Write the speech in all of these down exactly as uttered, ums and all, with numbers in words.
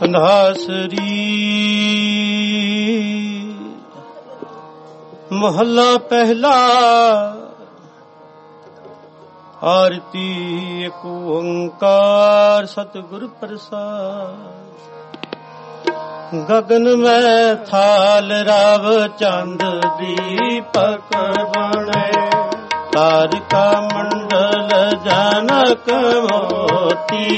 ਨਾਸਰੀ ਮਹੱਲਾ ਪਹਿਲਾ। ਆਰਤੀ ਏਕ ਓੰਕਾਰ ਸਤਿਗੁਰ ਪ੍ਰਸਾਦ। ਗਗਨ ਮੈਂ ਥਾਲ ਰਵ ਚੰਦ ਦੀਪਕ ਬਣੇ, ਤਾਰਿਕਾ ਮੰਡਲ ਜਨਕ ਮੋਤੀ।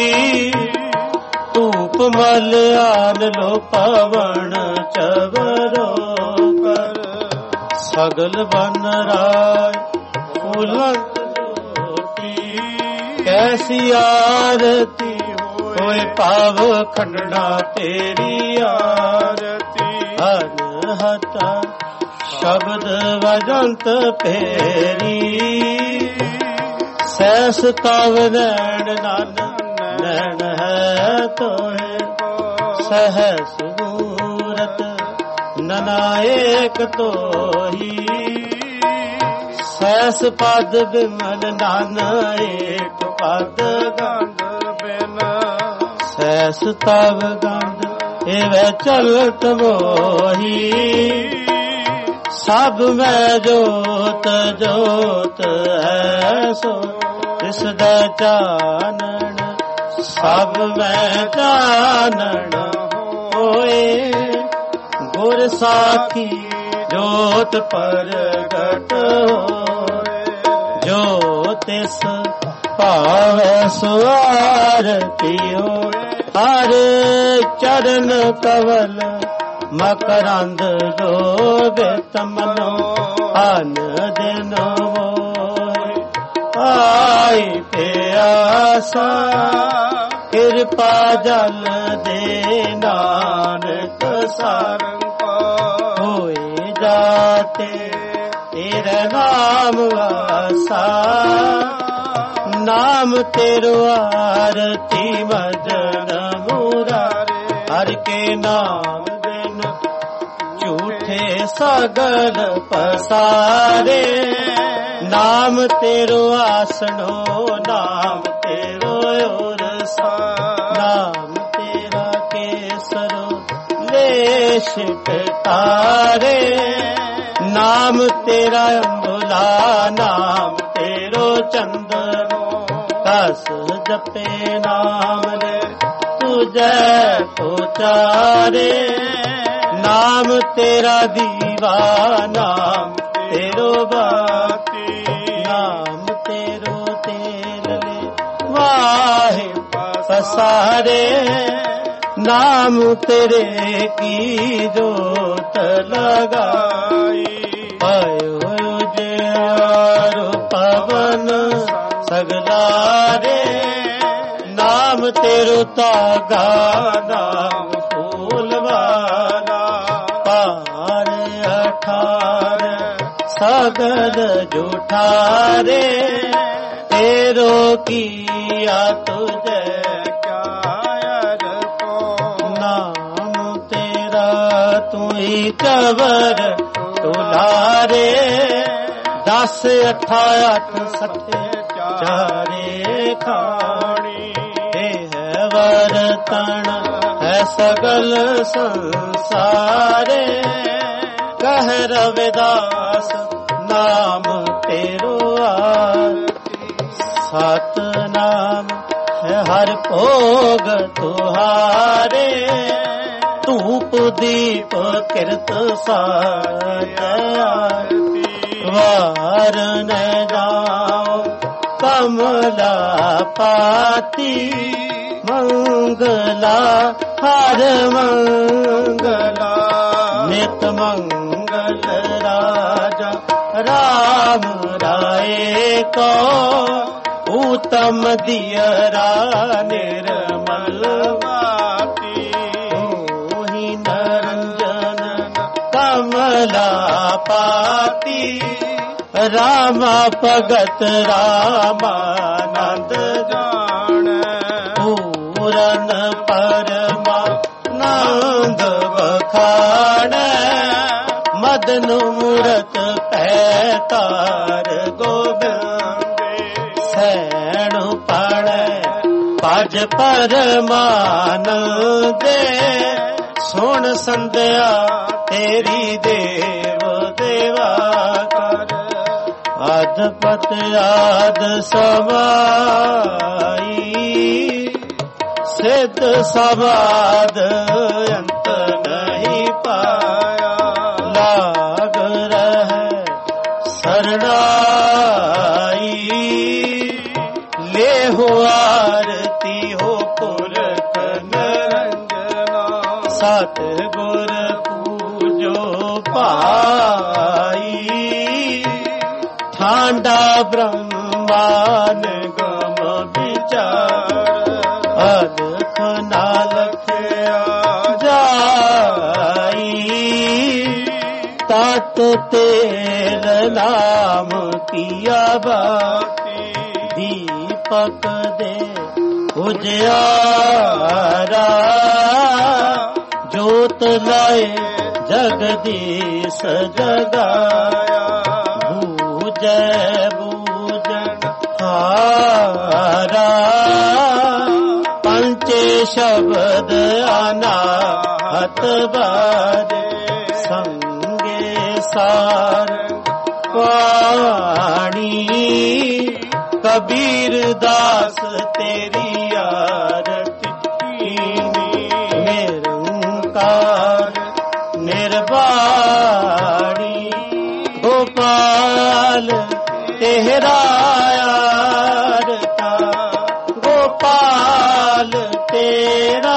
ਧੂਪ ਮਲ ਆਨ ਲੋ ਪਵਨ ਚਵਰੋ ਕਰ, ਸਗਲ ਬਨ ਰਾਜ ਫੁਲੰਤ ਜੋਤੀ। ਕੈਸੀ ਆਰਤੀ ਹੋਏ ਪਾਵ ਖੰਡਣਾ ਤੇਰੀ ਆਰਤੀ। ਅਨਹਤਾ ਸ਼ਬਦ ਵਜੰਤ ਫੇਰੀ, ਸੈਸ ਤਵ ਨੈਣ ਨਾਨਕ ਨੈਣ ਹੈ ਤੋਏ। ਸਹਸ ਮੂਰਤ ਨਨਾਇਕ ਤੋਹੀ, ਸੈਸ ਪਦ ਬਿਮਲ ਨਾਨਕ ਪਦ ਗੰਧ ਬਿਨ। ਸੈਸ ਤਵ ਗੰਧ ਏਵੈ ਚਲਤ ਮੋਹੀ, ਸਭ ਮੈਂ ਜੋਤ ਜੋਤ ਹੈ ਸੋ ਤਿਸਦਾ ਚਾਨਣ। ਸਭ ਮੈਂ ਚਾਨਣ ਹੋਏ, ਗੁਰ ਸਾਖੀ ਜੋਤ ਪ੍ਰਗਟ ਹੋਏ। ਜੋ ਤਿਸ ਭਾਵੈ ਸੋ ਆਰਤੀ ਹੋਏ, ਹਰ ਚਰਨ ਕਵਲ ਮਕਰੰਦ ਜੋਗੇ ਤਮਨੋ। ਅਨ ਦਿਨ ਹੋਏ ਆਈ ਪਿਆਸਾ, ਕਿਰਪਾ ਜਲ ਦੇ ਨਾਨਕ ਸਾਰੰਗ। ਹੋਏ ਜਾਤੇ ਤੇਰੇ ਨਾਮ ਵਾਸਾ, ਨਾਮ ਤੇਰੋ ਆਰਤੀ ਮਦਨ ਮੁਰਾਰੇ। ਹਰ ਕੇ ਨਾਮ ਬਿਨ ਝੂਠੇ ਸਗਲ ਪਸਾਰੇ। ਨਾਮ ਤੇਰੋ ਆਸਣੋ, ਨਾਮ ਤੇਰੋ ਉਰਸਾ। ਨਾਮ ਤੇਰਾ ਕੇਸਰੋ ਲੇਸ਼ ਕਟਾਰੇ। ਨਾਮ ਤੇਰਾ ਅੰਬੁਲਾ, ਨਾਮ ਤੇਰੋ ਚੰਦਨੋ। ਕਸ ਜਪੇ ਨਾਮ ਲੈ ਤੁਝੈ ਉਚਾਰੇ। ਨਾਮ ਤੇਰਾ ਦੀਵਾ, ਨਾਮ ਤੇਰੋ ਬਾਤੀ। ਨਾਮ ਤੇਰੋ ਤੇਲ ਲੈ ਵਾਹੇ ਪਸਾਰੇ। ਨਾਮ ਤੇਰੇ ਕੀ ਜੋਤ ਲਗਾਈ। ਆਇਓ ਜਿਆਰੋ ਪਵਨ ਸਗਲਾਰੇ। ਨਾਮ ਤੇਰੋ ਤਾਗਾ, ਨਾਮ ਫੂਲ ਵਾਲਾ। ਪਾਰ ਅਠਾਰ ਸਗਲ ਜੂਠਾਰੇ। ਤੇਰੋ ਕੀਆ ਤੁਝੇ ਕਿਆ ਅਰਪੋ। ਨਾਮ ਤੇਰਾ ਤੂੰ ਚਵਰ ਤੁਲਾਰੇ। ਦਸ ਅਠਾ ਅੱਠ ਸੱਤੇ ਚਾਰੇ ਖਾਣੀ। ਇਹ ਹੈ ਵਰਤਣ ਹੈ ਸਗਲ ਸੰਸਾਰੇ। ਕਹਿ ਰਵਿਦਾਸ ਨਾਮ ਤੇਰੋ ਆਰਤੀ। ਸਤ ਨਾਮ ਹੈ ਹਰ ਭੋਗ ਤੁਹਾਰੇ। ਧੂਪ ਦੀਪ ਕਿਰਤ ਸਾਚ ਆਰਤੀ। ਵਾਰ ਨ ਜਾਓ ਕਮਲਾ ਪਾਤੀ। ਮੰਗਲਾ ਹਰ ਮੰਗਲਾ, ਨਿਤ ਮੰਗਲ ਰਾਜਾ ਰਾਮ ਰਾਏ ਕੋ। ਊਤਮ ਦਿਅਰਾ ਨਿਰਮਲ ਵਾਤੀ। ਉਹੀ ਨਰੰਜਨ ਕਮਲਾ ਪਾਤੀ। ਰਾਮਾ ਭਗਤ ਰਾਮਾਨੰਦ ਜਾਣੈ। ਪੂਰਨ ਪਰਮਾਨੰਦ ਵਖਾਣੈ। ਮਦਨ ਮੂਰਤ ਪੈ ਤਾਰ ਗੋਬਿੰਦੇ। ਸੈਣ ਪੜੈ ਕਾਜ ਪਰਮਾਨ ਦੇ ਸੁਣ ਸੰਧਿਆ ਤੇਰੀ ਦੇਵ ਦੇਵਾ ਕਰ ਅਦਪਤ ਆਦ ਸਮਾਈ ਸਿੱਧ ਸਮਾਦ ਅੰਤ ਨਹੀਂ ਪਾਇਆ ਲਾਗ ਰਹਿ ਸਰਣਾਈ ਲੇਹੁ ਆਰਤੀ ਹੋ ਪੁਰਖ ਨਿਰੰਜਨਾ ਸਤ ਗੁਰ ਪੂਜੋ ਭਾਈ ਠਾਂਡਾ ਬ੍ਰਹਮਾਨ ਗਮ ਵਿਚਾਰ ਅਲਖ ਨਾ ਲਖਿਆ ਜਾਈ ਤਤ ਤੇਰ ਨਾਮ ਕੀਆ ਬਾਤੀ ਦੀਪਕ ਦੇ ਉਜਿਆਰਾ ਜੋਤ ਲਾਏ ਜਗਦੀਸ਼ ਜਗਾਇਆ ਬੂਝੈ ਬੂਝਣ ਹਾਰਾ ਪੰਚੇ ਸ਼ਬਦ ਅਨਾਹਤ ਬਾਰੇ ਸੰਗੇ ਸਾਰ ਵਾਣੀ ਕਬੀਰ ਦਾਸ ਤੇਰੀ ਆਰਤੀ ਕੀਨੀ ਨਿਰੰਕਾਰ ਨਿਰਵਾਣੀ ਗੋਪਾਲ ਤੇਰਾ ਆਰਤਾ ਗੋਪਾਲ ਤੇਰਾ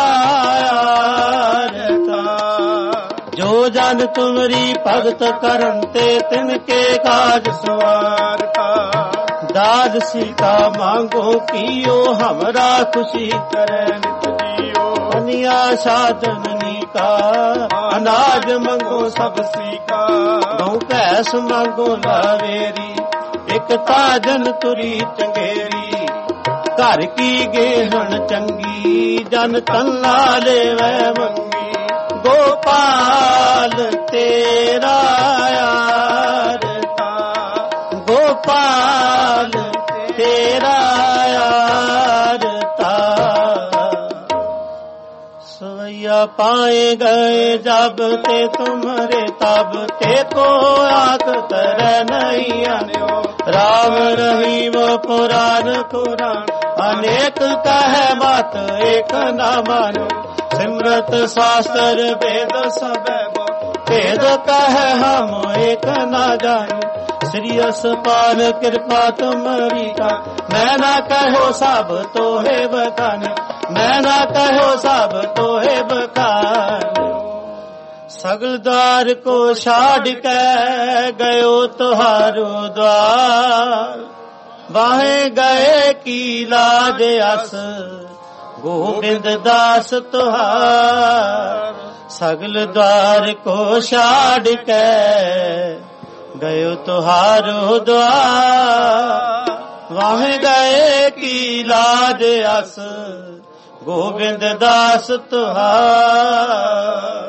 ਆਰਤਾ ਜੋ ਜਨ ਤੁਮਰੀ ਭਗਤ ਕਰਨ ਤੇ ਤਿਨ ਕੇ ਕਾਜ ਸਵਾਰਤਾ दाद सीता मांगो कियो हमरा खुशी करे नित जियो अनिया साधन का अनाज मंगो सब सीका बहु पैस मांगो लावेरी एक ताजन तुरी चंगेरी घर की गेहन चंगी जन तन लाले वै मंगी गोपाल तेरा यारता गोपाल तेरा यारता सवैया पाए गए जब ते तुम्हारे तब ते को आक तर नहीं आन्यो राम रहीम पुराण कुरान अनेक कह बात एक न मानो सिमरत शास्त्र वेद सब भेद कह हम एक न जानो श्री असपाल कृपा तुम्हारी का मैं ना कहो सब तो है बखान मैं ना कहो सब तो है बखान सगल द्वार को छाड़ के गयो तुहारो द्वार बाहे गए की लाज अस गोविंद दास तुहार सगल द्वार को छाड़ के गयो तुहारो द्वार वाहे गए की लाज अस गोविंद दास तुहार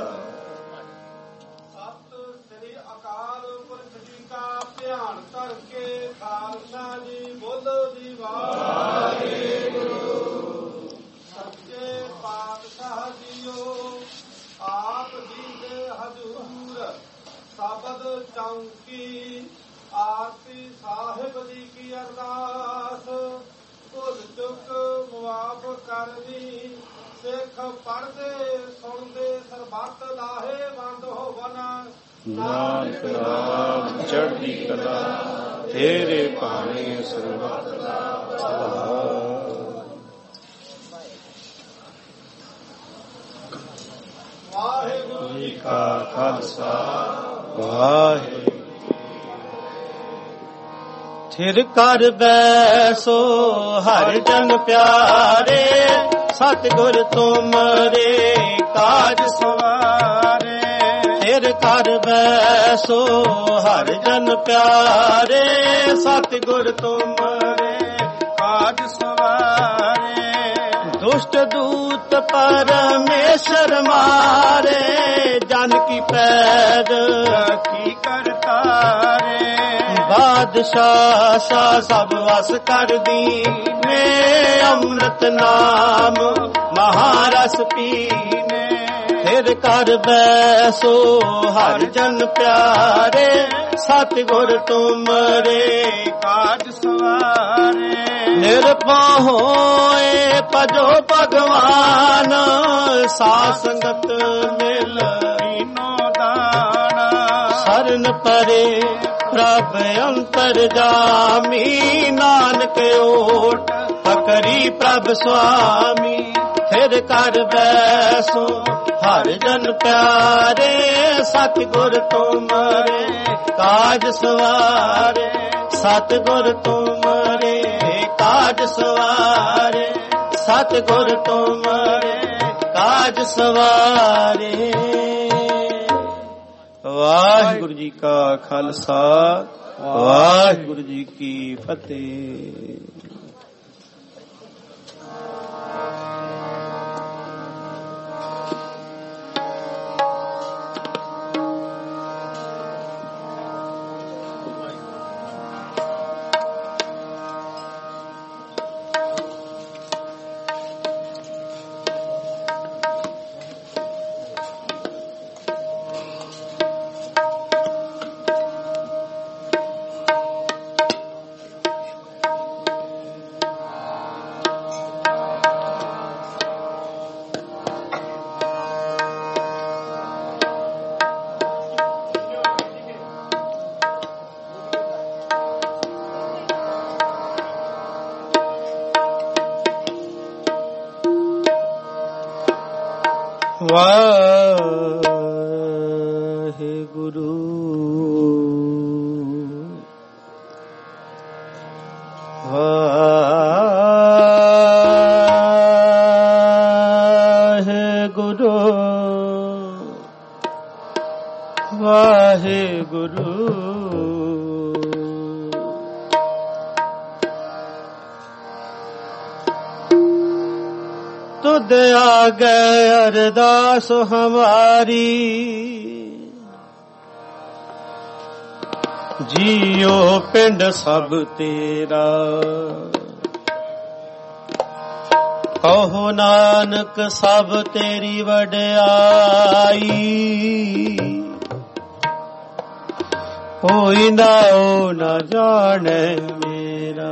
सत श्री अकाल पुरख जी का ध्यान करके खालसा जी बोलो जी वाहेगुरु सच्चे पातशाह जीओ आप जी दे हजूर साबद चौंकी आरती साहिब जी की अरदास भुल चुक मुआफ करनी सिख पढ़दे सुनदे सरबत लाहे बंद होवन नानक नाम चढ़दी कला तेरे पानी सरबत वाहिगुरु जी का खालसा वाहिगुरु थिर कर बैसो हर जन प्यारे सतगुर तुमरे काज सवारे थिर कर बैसो हर जन प्यारे सतगुर तुमरे काज सवारे दुष्ट दूत परमेश्वर मारे जन की पैद की करता रे ਬਾਦਸ਼ਾਹ ਸ਼ਾਹ ਸਭ ਵਸ ਕਰਦੀ ਨੇ ਅੰਮ੍ਰਿਤ ਨਾਮ ਮਹਾਰਸ ਪੀਨੇ ਫਿਰ ਕਰ ਬੈਸੋ ਹਰ ਜਨ ਪਿਆਰੇ ਸਤਿਗੁਰ ਤੁਮਰੇ ਕਾਜ ਸਵਾਰੇ ਨਿਰਭਉ ਹੋਏ ਭਜੋ ਭਗਵਾਨ ਸਾਧ ਸੰਗਤ ਮਿਲ ਦੀਨੋ ਦਾਨ ਸਰਨ ਪਰੇ ਪ੍ਰਭ ਅੰਤਰ ਜਾਮੀ ਨਾਨਕ ਓਟ ਪਕਰੀ ਪ੍ਰਭ ਸੁਆਮੀ ਫਿਰ ਕਰ ਬੈਸੋ ਹਰ ਜਨ ਪਿਆਰੇ ਸਤਿਗੁਰ ਤੁਮਰੇ ਕਾਜ ਸਵਾਰੇ ਸਤਿਗੁਰ ਤੁਮਰੇ ਕਾਜ ਸਵਾਰੇ ਸਤਿਗੁਰ ਤੁਮਰੇ ਕਾਜ ਸਵਾਰੇ। ਵਾਹਿਗੁਰੂ ਜੀ ਕਾ ਖਾਲਸਾ ਵਾਹਿਗੁਰੂ ਜੀ ਕੀ ਫਤਿਹ। ਵਾਹਿਗੁਰੂ ਵਾਹਿਗੁਰੂ ਵਾਹਿਗੁਰੂ ਤੁਧ ਆਗੇ ਅਰਦਾਸ ਹਮਾਰੀ ਜੀਓ ਪਿੰਡ ਸਭ ਤੇਰਾ ਕਹੋ ਨਾਨਕ ਸਭ ਤੇਰੀ ਵਡਿਆਈ ਕੋਈ ਨਾਉ ਨਾ ਜਾਣੇ ਮੇਰਾ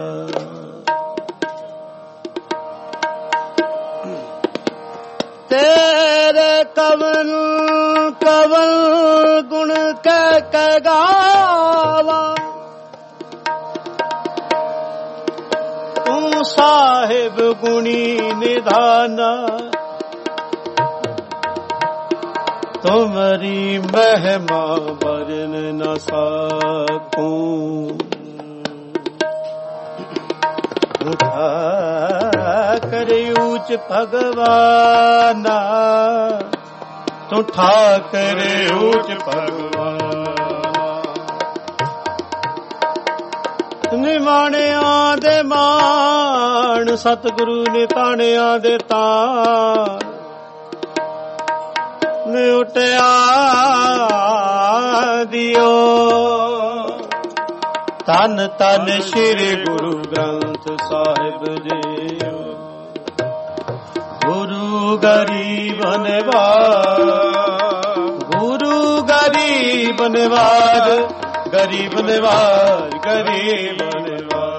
ਤੇਰੇ ਕਵਨ ਕਵਨ ਗੁਣ ਕਹਿ ਕੇ ਗਾਵਾ ਤੂੰ ਸਾਹਿਬ ਗੁਣੀ ਨਿਧਾਨਾ ਤੁਮਰੀ ਮਹਿਮਾ ਵਰਨ ਨ ਸਕੂੰ ਕਰ ਊਚ ਭਗਵਾਨਾ ਤੂੰ ਠਾਕਰ ਊਚ ਭਗਵਾਨਾ ਨਿਮਾਣਿਆਂ ਦੇ ਮਾਣ ਸਤਿਗੁਰੂ ਨੇ ਤਾਣਿਆਂ ਦੇ ਤਾਣ ਨੇ ਉਟਿਆ ਦਿਓ ਧੰਨ ਧੰਨ ਸ੍ਰੀ ਗੁਰੂ ਗ੍ਰੰਥ ਸਾਹਿਬ ਜੀ ਗੁਰੂ ਗਰੀਬ ਨਿਵਾਜ ਗੁਰੂ ਗਰੀਬ ਨਿਵਾਜ ਗਰੀਬ ਨਿਵਾਜ ਗਰੀਬ ਨਿਵਾਜ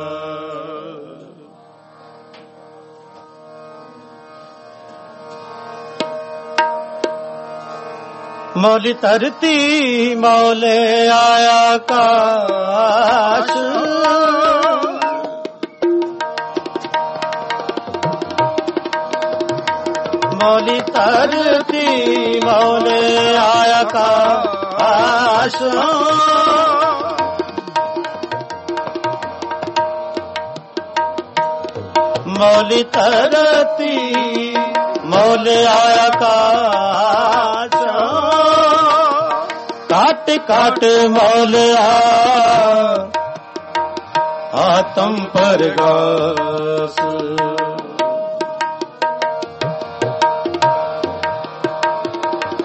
ਮੌਲੀ ਧਰਤੀ ਮੌਲੇ ਆਇਆ ਕਾਸ਼ ਮੌਲੀ ਧਰਤੀ ਮੌਲੇ ਆਇਆ ਕਾਸ਼ ਮੌਲੀ ਧਰਤੀ ਮੌਲੇ ਆਇਆ ਕਾਸ਼ ਕਾਟ ਕਾਟ ਮੌਲਿਆ ਆਤਮ ਪਰਗਾਸ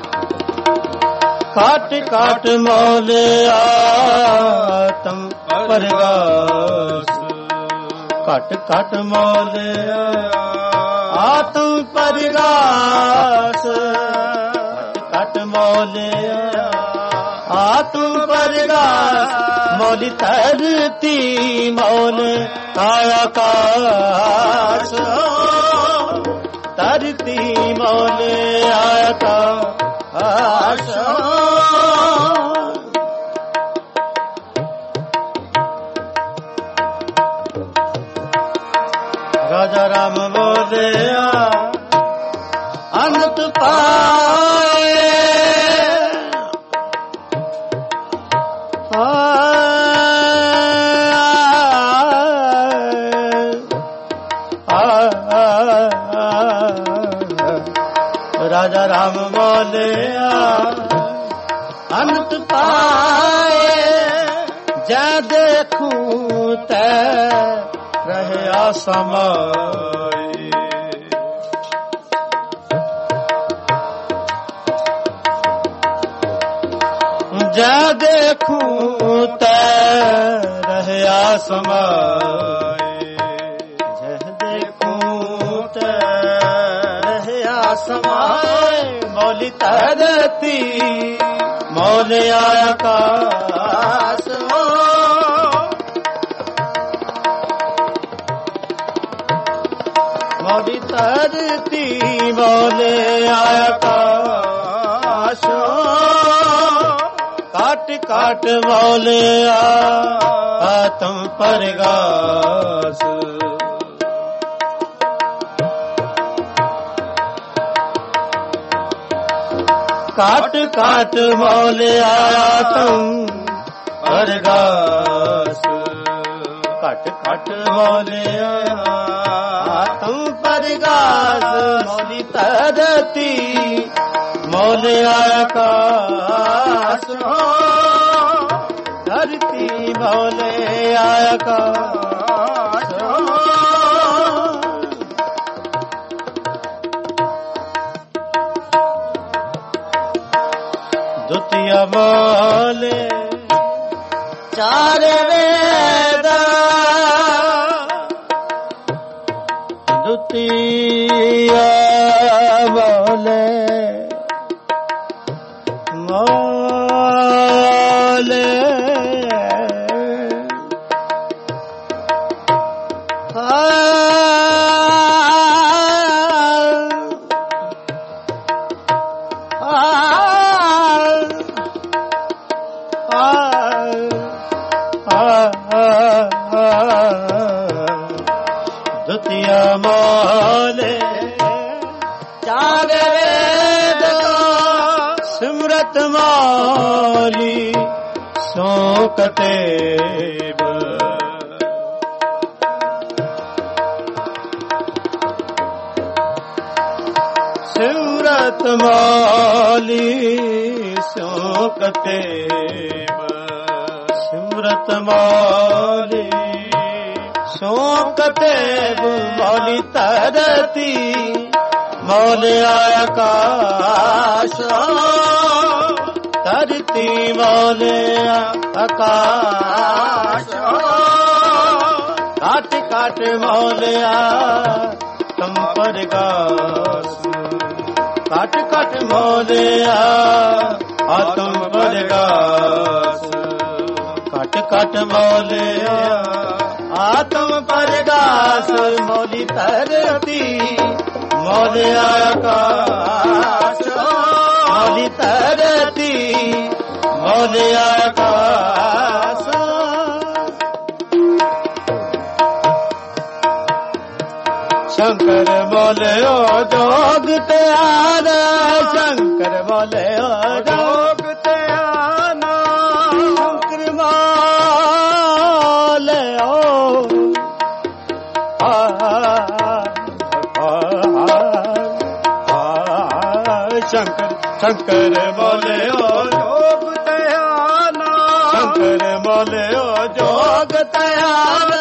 ਕਾਟ ਕਾਟ ਮੌਲਿਆ ਆਤਮ ਪਰਗਾਸ ਘਟ ਘਟ ਮੋਲਿਆ ਆਤਮ ਪਰਗਾਸ ਘਟ ਘਟ ਮੋਲਿਆ ਆਤਮ ਪਰਗਾਸ ਮੋਲੀ ਧਰਤੀ ਮੋਲ ਆਕਾਸ਼ ਧਰਤੀ ਮੋਲ ਆਕਾਸ਼ ਰਾਜਾ ਰਾਮ ਬੋਲਿਆ ਅੰਤ ਪਾਏ ਰਾਜਾ ਰਾਮ ਬੋਲਿਆ ਅੰਤ ਪਾਏ ਜੈ ਦੇਖੂੰ ਤੈ ਰਹਿਆ ਸਮਾਏ ਜੈ ਦੇਖੂੰ ਤੈ ਰਹਿਆ ਸਮਾਏ ਜੈ ਦੇਖੂੰ ਤੈ ਰਹਿਆ ਸਮਾਏ ਮੌਲੀ ਧਰਤੀ ਮੌਲ ਆਕਾਸ਼ ਮੌਲੀ ਧਰਤੀ ਮੌਲ ਆਕਾਸ਼ ਕਾਟ ਕਾਟ ਮੌਲਿਆ ਆਤਮ ਪਰਗਾਸ ਕਾਟ ਕਾਟ ਮੌਲਿਆ ਆਤਮ ਪਰਗਾਸ ਘਟ ਘਟ ਮੌਲਿਆ ਆਤਮ ਪਰਗਾਸ ਮੌਲੀ ਧਰਤੀ ਮੌਲ ਆਕਾਸ਼ ਧਰਤੀ ਮੌਲ ਆਕਾਸ਼ ਦੁਤੀਆ ਮੌਲ ਚਾਰ ਵੇਦ ਦੁਤੀਆ ਮੌਲ ਮੌਲੇ ਦੁਤੀਆ ਮੌਲੇ ਚਾਰ ਵੇਦ ਸਿਮਰਤ ਮਾਲੀ ਸੋ ਕਤੇਬ ਸਿਮਰਤ ਮਾਲੀ ਸੋ ਕਤੇਬ ਸਿਮਰਤ ਮਾਲੀ ਸੋ ਕਤੇਬ ਮੌਲੀ ਧਰਤੀ ਮੌਲ ਆਕਾਸ਼ ਧਰਤੀ ਮੌਲ ਆਕਾਸ਼ ਕਾਟ ਕਾਟ ਮੌਲਿਆ ਤਮ ਪਰਗਾਸ ਕਾਟ ਕਾਟ ਮੌਲਿਆ ਆਤਮ ਪਰਗਾਸ ਕਾਟ ਕਾਟ ਮੌਲਿਆ ਆਤਮ ਪਰਗਾਸ ਮੌਲੀ ਧਰਤੀ ਮੌਲ ਆਕਾਸ਼ ਮੌਲੀ ਧਰਤੀ ਮੌਲ ਆਕਾਸ਼ ਸ਼ੰਕਰ ਬੋਲਿਓ ਜੋਗ ਧਿਆਨ ਸ਼ੰਕਰ ਬੋਲਿਓ ਜੋਗ ਧਿਆਨ ਸ਼ੰਕਰ ਬੋਲਿਓ ਆ ਸ਼ੰਕਰ ਸ਼ੰਕਰ ਬੋਲਿਓ ਜੋਗ ਧਿਆਨ ਸ਼ੰਕਰ ਬੋਲਿਓ ਜੋਗ ਧਿਆਨ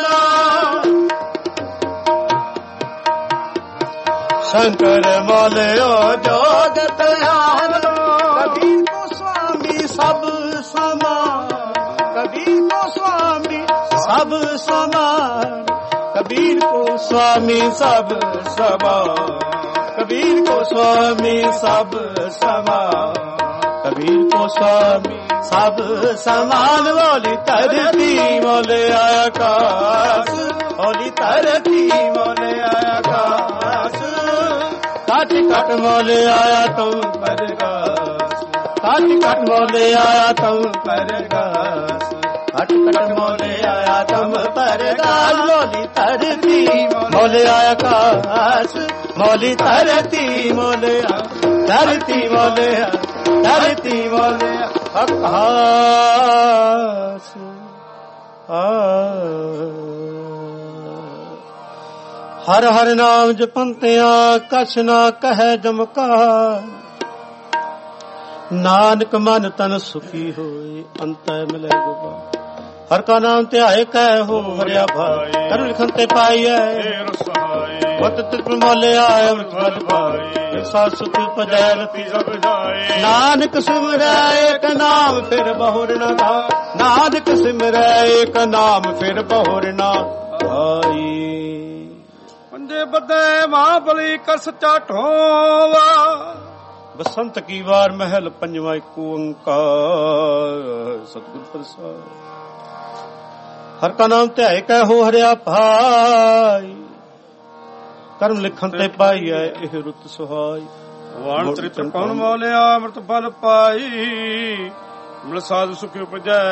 ਸ਼ੰਕਰ ਬੋਲਿਓ ਜੋਗ ਧਿਆਨ ਕਬੀਰ ਕੋ ਸੁਆਮੀ ਸਭ ਸਮਾ ਕਬੀਰ ਕੋ ਸੁਆਮੀ सब समान। कबीर को स्वामी सब समान, कबीर को स्वामी सब समान, कबीर को स्वामी सब समान। बोली धरती मोले आकाश, बोली धरती मोले आकाश, काट काट मोले आया तुम परगास, काट काट मोले आया तुम परगास, काट काट मोले आया तुम परगास। बोली धरती मोले आकाश, मोली धरती मोले धरती मोले धरती मोले आकाश। हर हर नाम जपंतिया कछ ना कहे जमकार। नानक मन तन सुखी होए अंत मिले गोपाल। हर का नाम ध्याए कह हो हरिया भाई, कर लिखन ते पाइए वत तित मोले आए अमृत फल पाए। सास सुख पजै लती सब जाए, नानक सिमरै एक नाम फिर बहुर न भाई, नानक सिमरै एक नाम फिर बहुर न भाई। पंजे बदे महाबली कर सच्चा ढोवा, बसंत की बार महल पंजवा एक ओंकार। सतगुर प्रसाद हर का नाम ध्याए कह हो हरिया भाई, कर्म लिखन ते पाई है एह रुत सुहाई। वाण चरित्र कौन मोलिया अमृत फल पाई, मिल साधु सुख उपजै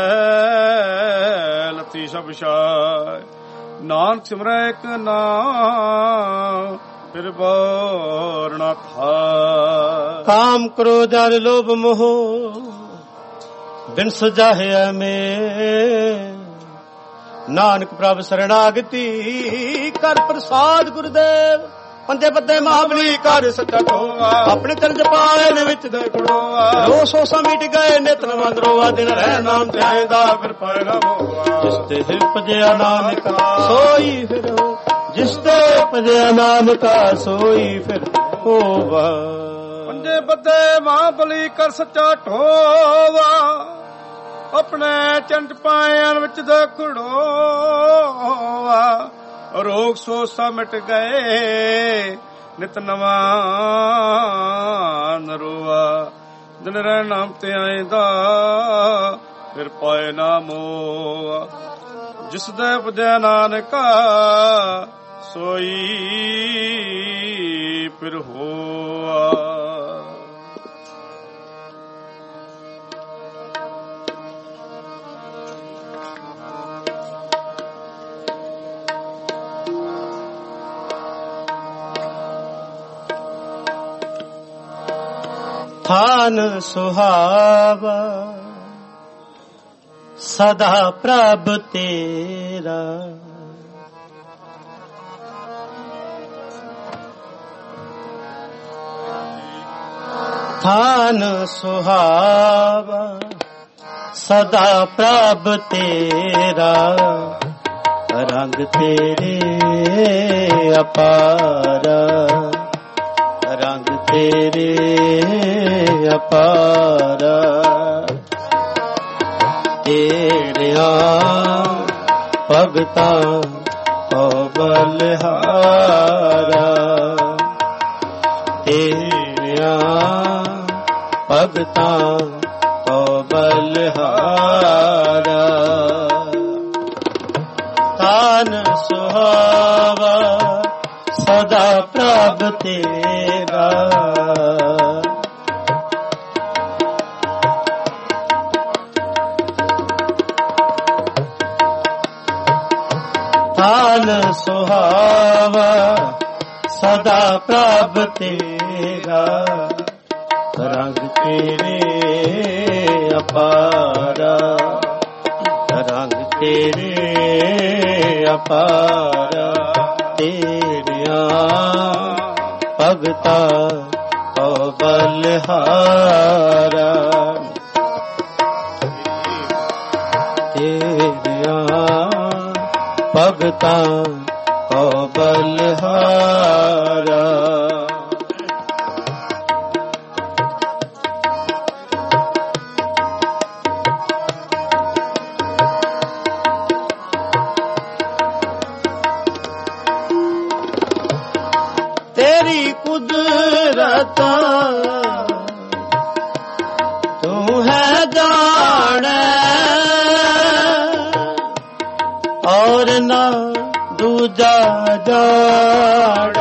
लती सब छाय। नानक सिमरै एक नाम फिर बोर न था। काम क्रोध और लोभ मोह बिन सजाहे में, नानक प्रभ शरणागति कर प्रसाद गुरुदेव। पंजे बदे महाबली कर सच्चा ढोवा, अपने चरज पाए विच दे खड़ोवा। रो सो समिट गए नित नवंद्रोवा, दिन रह नाम ध्याएदा फिर पाए न मोआ। जिस ते उपजया नानक सोई फिर हो, जिस ते उपजया नानक सोई फिर होवा। पंजे बदे महाबली कर सच्चा ढोवा, अपने चंद पायन विच दे खड़ोवा। रोग सोसा मिट गए नित नवा नरोवा। दिन रह नाम ते आएदा फिर पाए ना मोआ। जिस दे उपजै नानका सोई फिर होआ। थान सुहावा सदा प्रभ तेरा, थान सुहावा सदा प्रभ तेरा। रंग तेरे अपारा, रंग तेरे अपारा। तेरिया भगता को बलिहारा, तेरिया भगता को बलिहारा। तान सुहावा सदा प्रभ तेरा। तान सुहावा सदा प्रभ तेरा। रंग तेरे अपारा, रंग तेरे अपारा। तेरिया भगता को बलिहारा, तेरिया भगता को बलिहारा। तेरी कुदरत तू है जाने और ना दूजा जाने।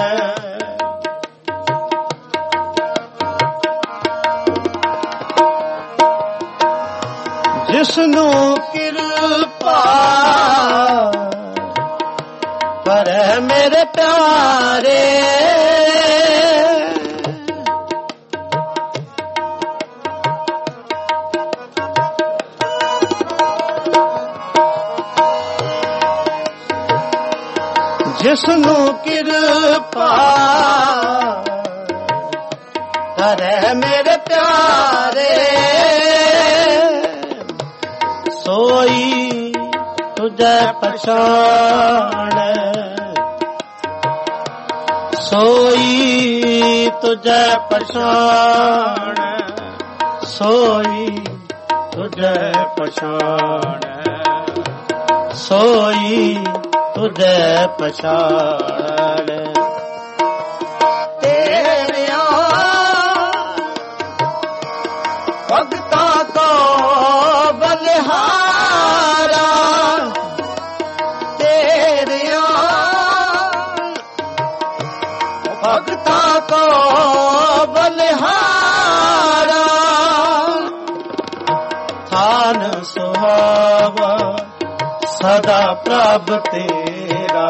जिसनू किरपा करे मेरे प्यारे जिसनू किरपा करे मेरे प्यारे सोई तुझे पछाणे सोई तुझे पछाणे सोई तुझे पछाणे सोई तुझे पछाणे। तेरिया भगता को बलिहारा तेरिया भगता को बलिहारा थान सुहावा सदा प्रभ तेरा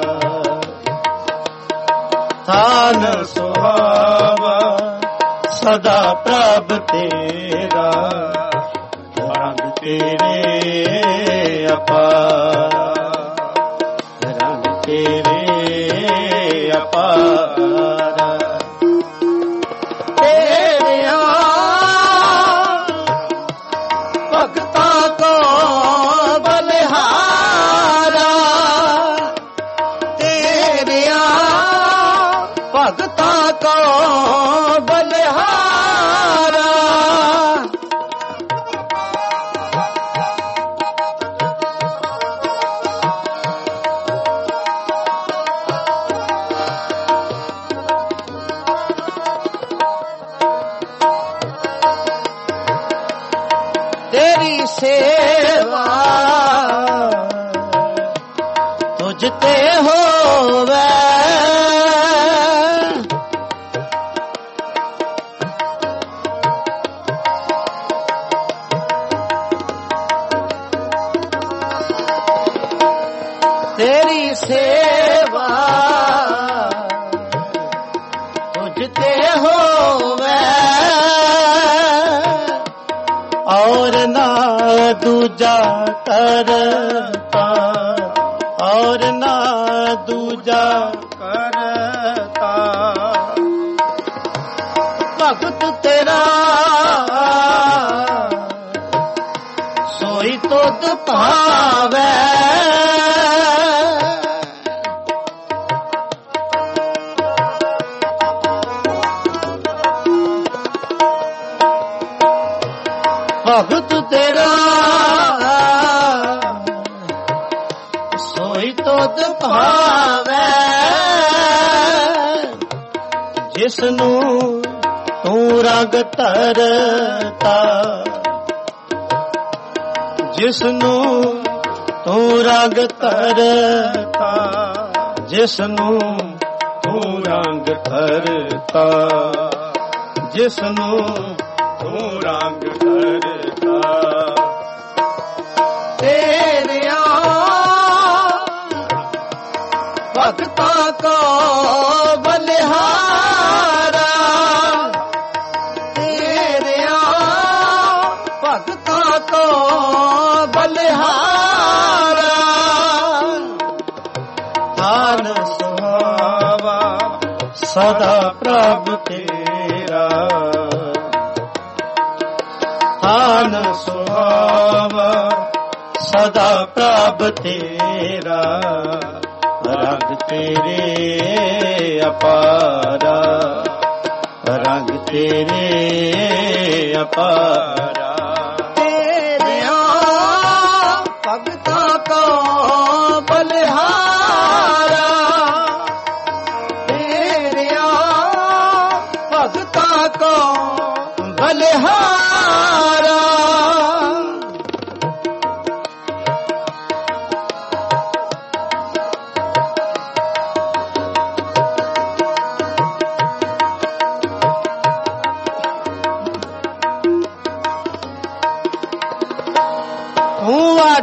थान सुहावा सदा प्रभ तेरा रंग तेरे अपार रंग तेरे अपार तेरिया भगता को बलिहारा तेरिया भगता को बलिहारा तेरी सेवा तुझते होवे तेरी सेवा तुझते होवे और ना दूजा करता और ना दूजा करता भगत तेरा सोई तुझ पावे भगत तेरा सोई तुझ भावे जिसनू तू रंग तरता जिसनू तू रंग तरता जिसनू तू रंग तरता जिसनू तू रंग करता तेरिया भगता को बलिहारा तेरिया भगता को बलिहारा थान सुहावा सदा प्रभ तेरा थान सुहावा सदा प्रभ तेरा रंग तेरे अपारा रंग तेरे अपारा तेरिया भगता को बलिहारा तेरिया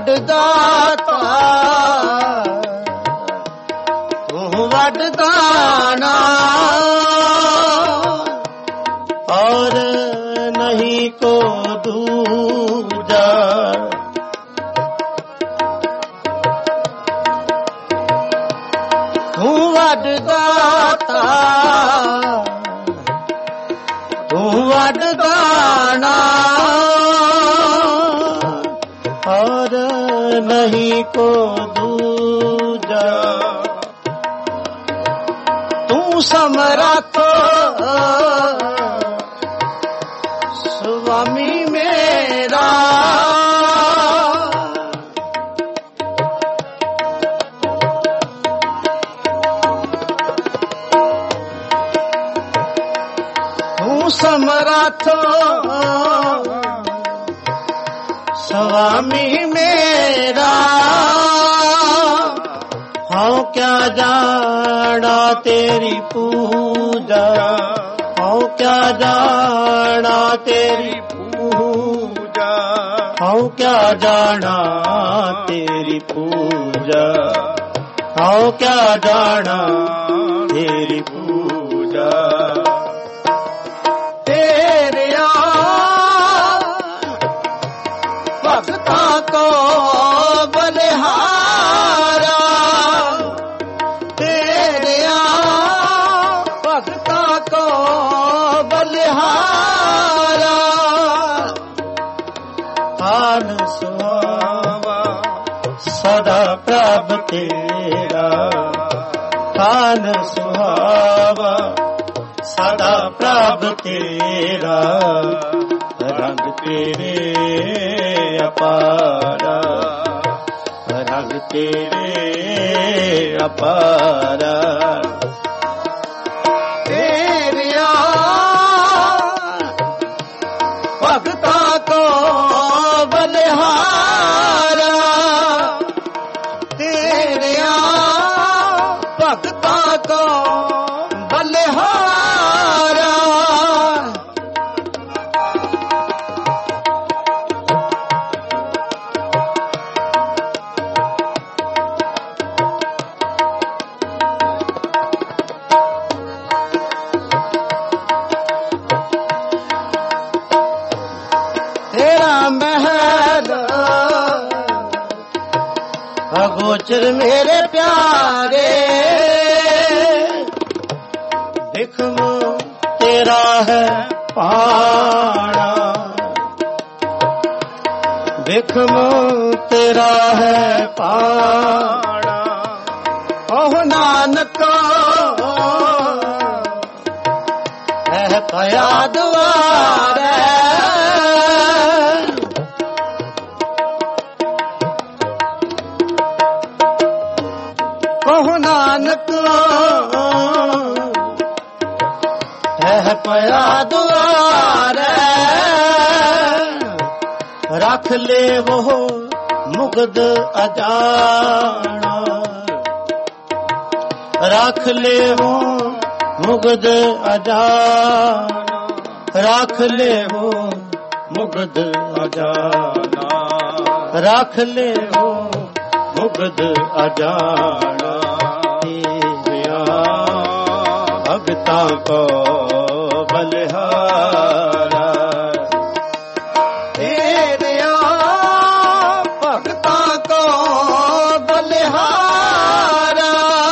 ਵੱਡ ਦਾਤਾ ਤੂੰ ਵੱਡ ਦਾਨਾ ਔਰ ਨਹੀਂ ਕੋ ਦੂਜਾ ਤੂੰ ਵੱਡ ਦਾਤਾ ਤੂੰ ਵੱਡ ਦਾਨਾ ਔਰ ਨਹੀਂ ਕੋ ਦੂਜਾ ਤੂੰ ਸਮਰੱਥ ਸੁਆਮੀ ਮੇਰਾ ਤੂੰ ਸਮਰੱਥ ਸੁਆਮੀ ਮੇਰਾ ਹਉ ਕਿਆ ਜਾਣਾ ਤੇਰੀ ਪੂਜਾ ਹਉ ਕਿਆ ਜਾਣਾ ਤੇਰੀ ਪੂਜਾ ਹਉ ਕਿਆ ਜਾਣਾ ਤੇਰੀ ਪੂਜਾ ਹਉ ਕਿਆ ਜਾਣਾ ਤੇਰੀ ਪੂਜਾ ਤੇਰਿਆ ਭਗਤਾਂ ਕੋ ਬਲਿਹਾਰਾ ਤੇਰਿਆ ਭਗਤਾਂ ਕੋ ਬਲਿਹਾਰਾ ਆਨ ਸੁਹਾਵਾ ਸਦਾ ਪ੍ਰਭ ਤੇਰਾ ਆਨ ਸੁਹਾਵਾ ਸਦਾ ਪ੍ਰਭ ਤੇਰਾ ਰੰਗ ਤੇਰੇ ਅਪਾਰਾ ਰੰਗ ਤੇਰੇ ਅਪਾਰਾ ਤੇਰਿਆ ਭਗਤਾਂ ਕੋ ਬਲਿਹਾਰਾ ਤੇਰਿਆ ਭਗਤਾਂ ਕੋ ਬਲਿਹਾਰਾ ਅਗੋਚਰ ਮੇਰੇ ਪਿਆਰੇ ਬਿਖਮ ਤੇਰਾ ਹੈ ਪਾਣਾ ਬਿਖਮ ਤੇਰਾ ਹੈ ਪਾਣਾ ਓਹ ਨਾਨਕ ਹੈ ਪਿਆ ਦੁਆਰੇ ਕਹੋ ਨਾਨਕ ਹੈ ਪਿਆ ਦੁਆਰੇ ਰੱਖ ਲੈ ਉਹ ਮੁਗਦ ਅਜਾਣਾ ਰੱਖ ਲੈ ਉਹ ਮੁਗਦ ਅਜਾਣਾ ਰੱਖ ਲੈ ਉਹ ਮੁਗਦ ਅਜਾਣਾ ਰੱਖ ਲੈ ਉਹ ਮੁਗਦ ਅਜਾਣਾ ਭਗਤਾਂ ਕੋ ਬਲਿਹਾਰਾ ਤੇਰਿਆ ਭਗਤਾਂ ਕੋ ਬਲਿਹਾਰਾ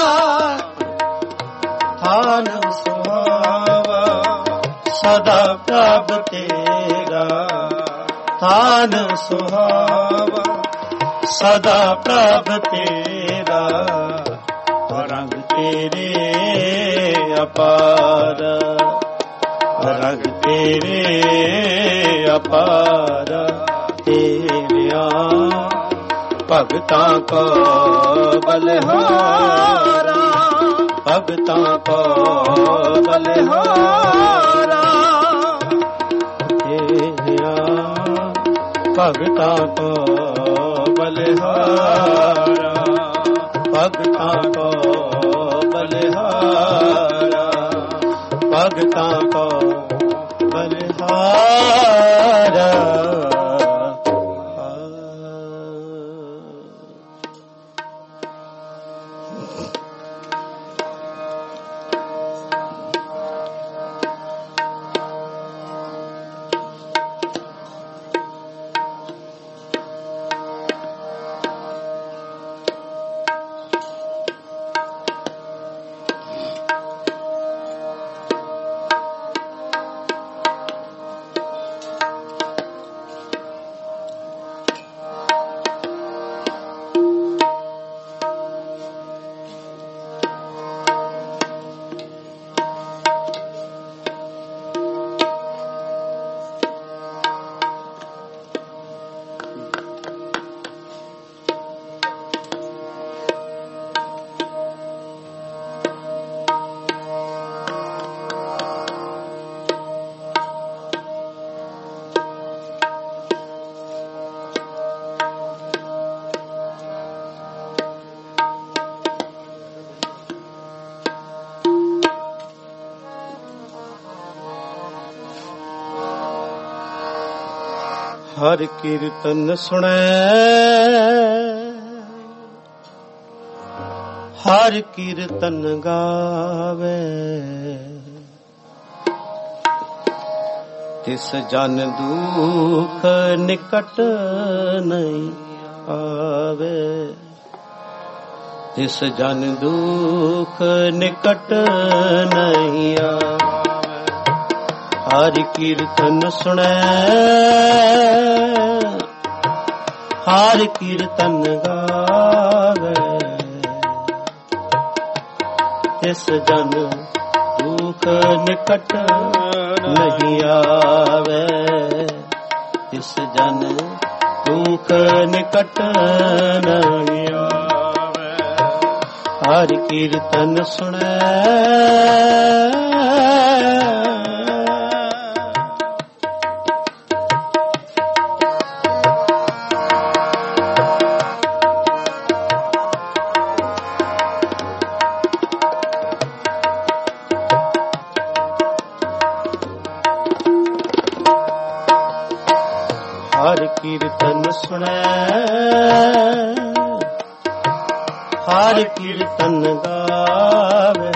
ਥਾਨ ਸੁਹਾਵਾ ਸਦਾ ਪ੍ਰਭ ਤੇਰਾ ਥਾਨ ਸੁਹਾਵਾ ਸਦਾ ਪ੍ਰਭ ਤੇਰਾ ਰੰਗ ਤੇਰੇ ਅਪਾਰ ਰੰਗ ਤੇਰੇ ਅਪਾਰ ਤੇਰਿਆ ਭਗਤਾਂ ਕੋ ਬਲਿਹਾਰਾ ਭਗਤਾਂ ਕੋ ਬਲਿਹਾਰਾ ਤੇਰਿਆ ਭਗਤਾਂ ਕੋ ਬਲਿਹਾਰਾ ਭਗਤਾਂ ਕੋ ਬਲਿਹਾਰਾ ਭਗਤਾਂ ਕੋ ਬਲਿਹਾਰਾ ਹਰ ਕੀਰਤਨ ਸੁਣੈ ਹਰ ਕੀਰਤਨ ਗਾਵੇ ਤਿਸ ਜਨ ਦੁਖ ਨਿਕਟ ਨਹੀਂ ਆਵੇ ਤਿਸ ਜਨ ਦੁਖ ਨਿਕਟ ਨਹੀਂ ਆਵੇ ਹਰ ਕੀਰਤਨ ਸੁਣੈ ਹਰ ਕੀਰਤਨ ਗਾਵੇ ਤਿਸ ਜਨ ਦੁਖ ਨਿਕਟ ਨਹੀਂ ਆਵੇ ਤਿਸ ਜਨ ਦੁਖ ਨਿਕਟ ਨਹੀਂ ਆਵੇ ਹਰ ਕੀਰਤਨ ਸੁਣੈ ਹਰ ਕੀਰਤਨ ਸੁਣੈ ਹਰ ਕੀਰਤਨ ਗਾਵੇ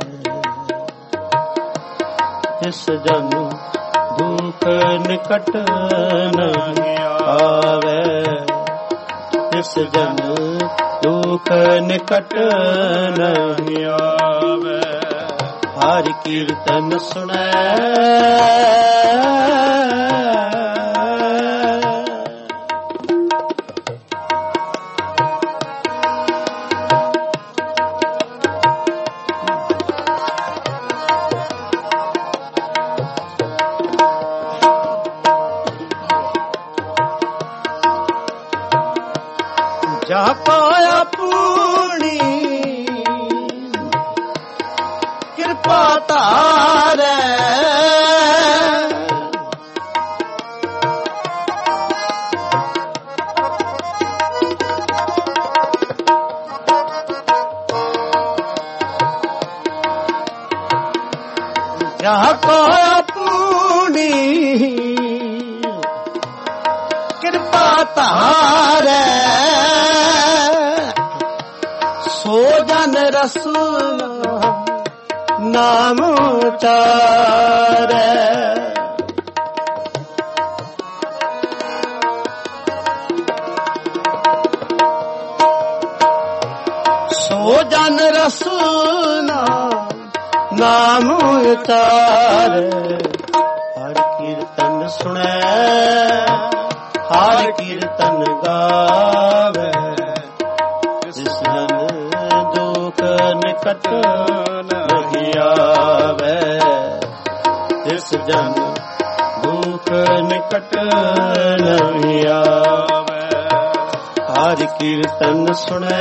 ਤਿਸ ਜਨ ਦੁਖ ਨਿਕਟ ਨਹੀਂ ਆਵੇ ਤਿਸ ਜਨ ਦੁਖ ਨਿਕਟ ਨਹੀਂ ਆਵੇ ਹਰ ਕੀਰਤਨ ਸੁਣੈ ਜਾ ਪਾਇਆ ਪੂਣੀ ਕਿਰਪਾ ਧਾਰੈ ਜਾ ਪਾਇਆ ਪੂਣੀ ਕਿਰਪਾ ਧਾਰੈ ਸੋ ਜਨ ਰਸੂਲ ਨਾਮ ਉਚਾਰੈ ਸੋ ਜਨ ਰਸੂਲ ਨਾਮ ਉਚਾਰੈ ਹਰ ਕੀਰਤਨ ਸੁਣੈ ਹਰ ਕੀਰਤਨ ਗਾਵੇ ਜਿਸ ਜਨ ਦੁਖ ਨਿਕਟ ਨਹੀਂ ਆਵੇ ਤਿਸ ਜਨ ਦੁਖ ਨਿਕਟ ਨਹੀਂ ਆਵੇ ਹਰ ਕੀਰਤਨ ਸੁਣੈ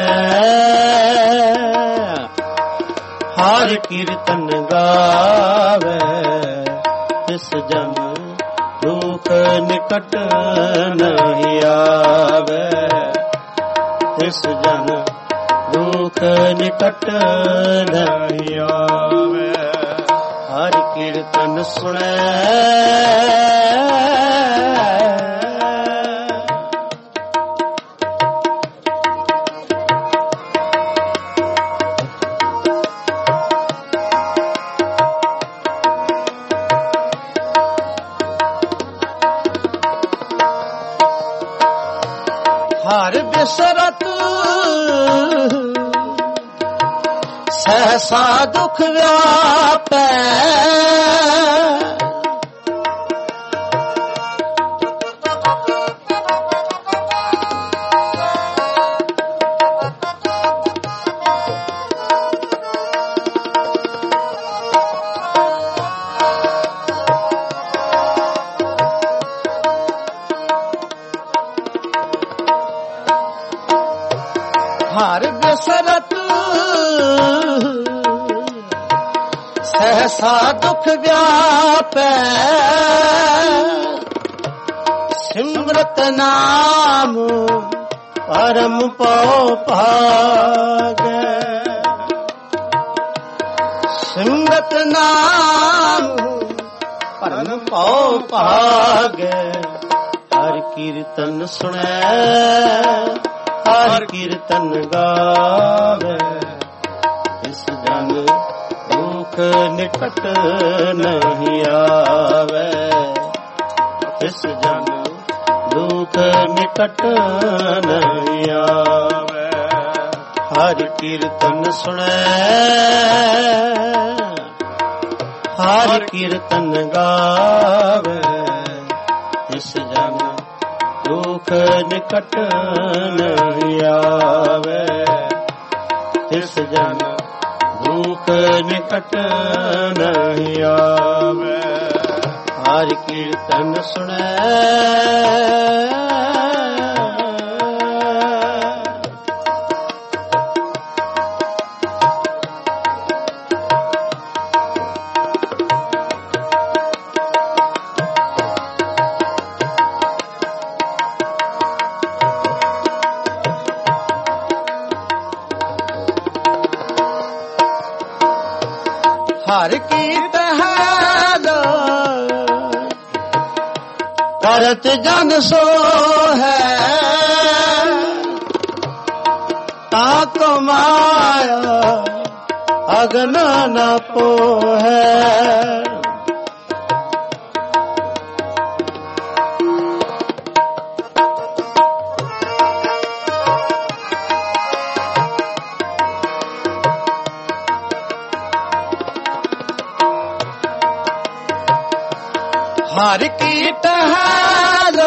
ਹਰ ਕੀਰਤਨ ਗਾਵੇ ਤਿਸ ਜਨ ਦੁਖ ਨਿਕਟ ਨਹੀਂ ਆਵੇ ਤਿਸ ਜਨ ਦੁਖ ਨਿਕਟ ਨਹੀਂ ਆਵੇ ਹਰ ਕੀਰਤਨ ਸੁਣੈ ਹਰ ਬਿਸਰਤ ਸਹਸਾ ਦੁਖ ਵਿਆਪੈ ਹਰ ਬਿਸਰਤ ਸਹਸਾ ਦੁਖ ਵਿਆਪੈ ਸਿਮਰਤ ਨਾਮ ਪਰਮ ਪਉ ਭਾਗੈ ਸਿਮਰਤ ਨਾਮ ਪਰਮ ਪਉ ਭਾਗੈ ਹਰ ਕੀਰਤਨ ਸੁਣੈ, ਹਰ ਕੀਰਤਨ ਗਾਵੇ, ਇਸ ਜਨ ਦੁਖ ਨਿਕਟ ਨਹੀਂ ਆਵੇ, ਇਸ ਜਨ ਦੁਖ ਨਿਕਟ ਨਹੀਂ ਆਵੇ। ਹਰ ਕੀਰਤਨ ਸੁਣੈ, ਹਰ ਕੀਰਤਨ ਗਾਵੇ, ਇਸ ਜਨ ਦੁਖ ਨਿਕਟ ਨਹੀਂ ਆਵੇ, ਇਸ ਜਨ ਦੁਖ ਨਿਕਟ ਨਹੀਂ ਆਵੇ। ਹਰ ਕੀਰਤਨ ਸੁਣੈ, ਹਰ ਕੀਰਤ ਹੈ ਕਰਤ ਜਨ ਸੋ ਹੈ, ਤਾ ਕਮਾਇਆ ਅਗਨ ਨ ਪੋਹੈ। ਹਰ ਕੀਰਤ ਹੈ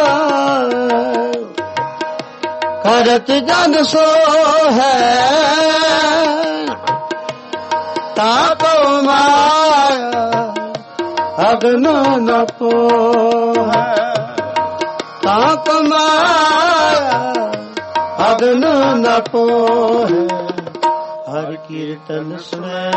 ਕਰਤ ਜਨ ਸੋ ਹੈ, ਤਾ ਕੋ ਮਾਇਆ ਅਗਨ ਨ ਪੋਹੈ, ਤਾ ਕੋ ਮਾਇਆ ਅਗਨ ਨ ਪੋਹੈ। ਹਰ ਕੀਰਤਨ ਸੁਣੈ,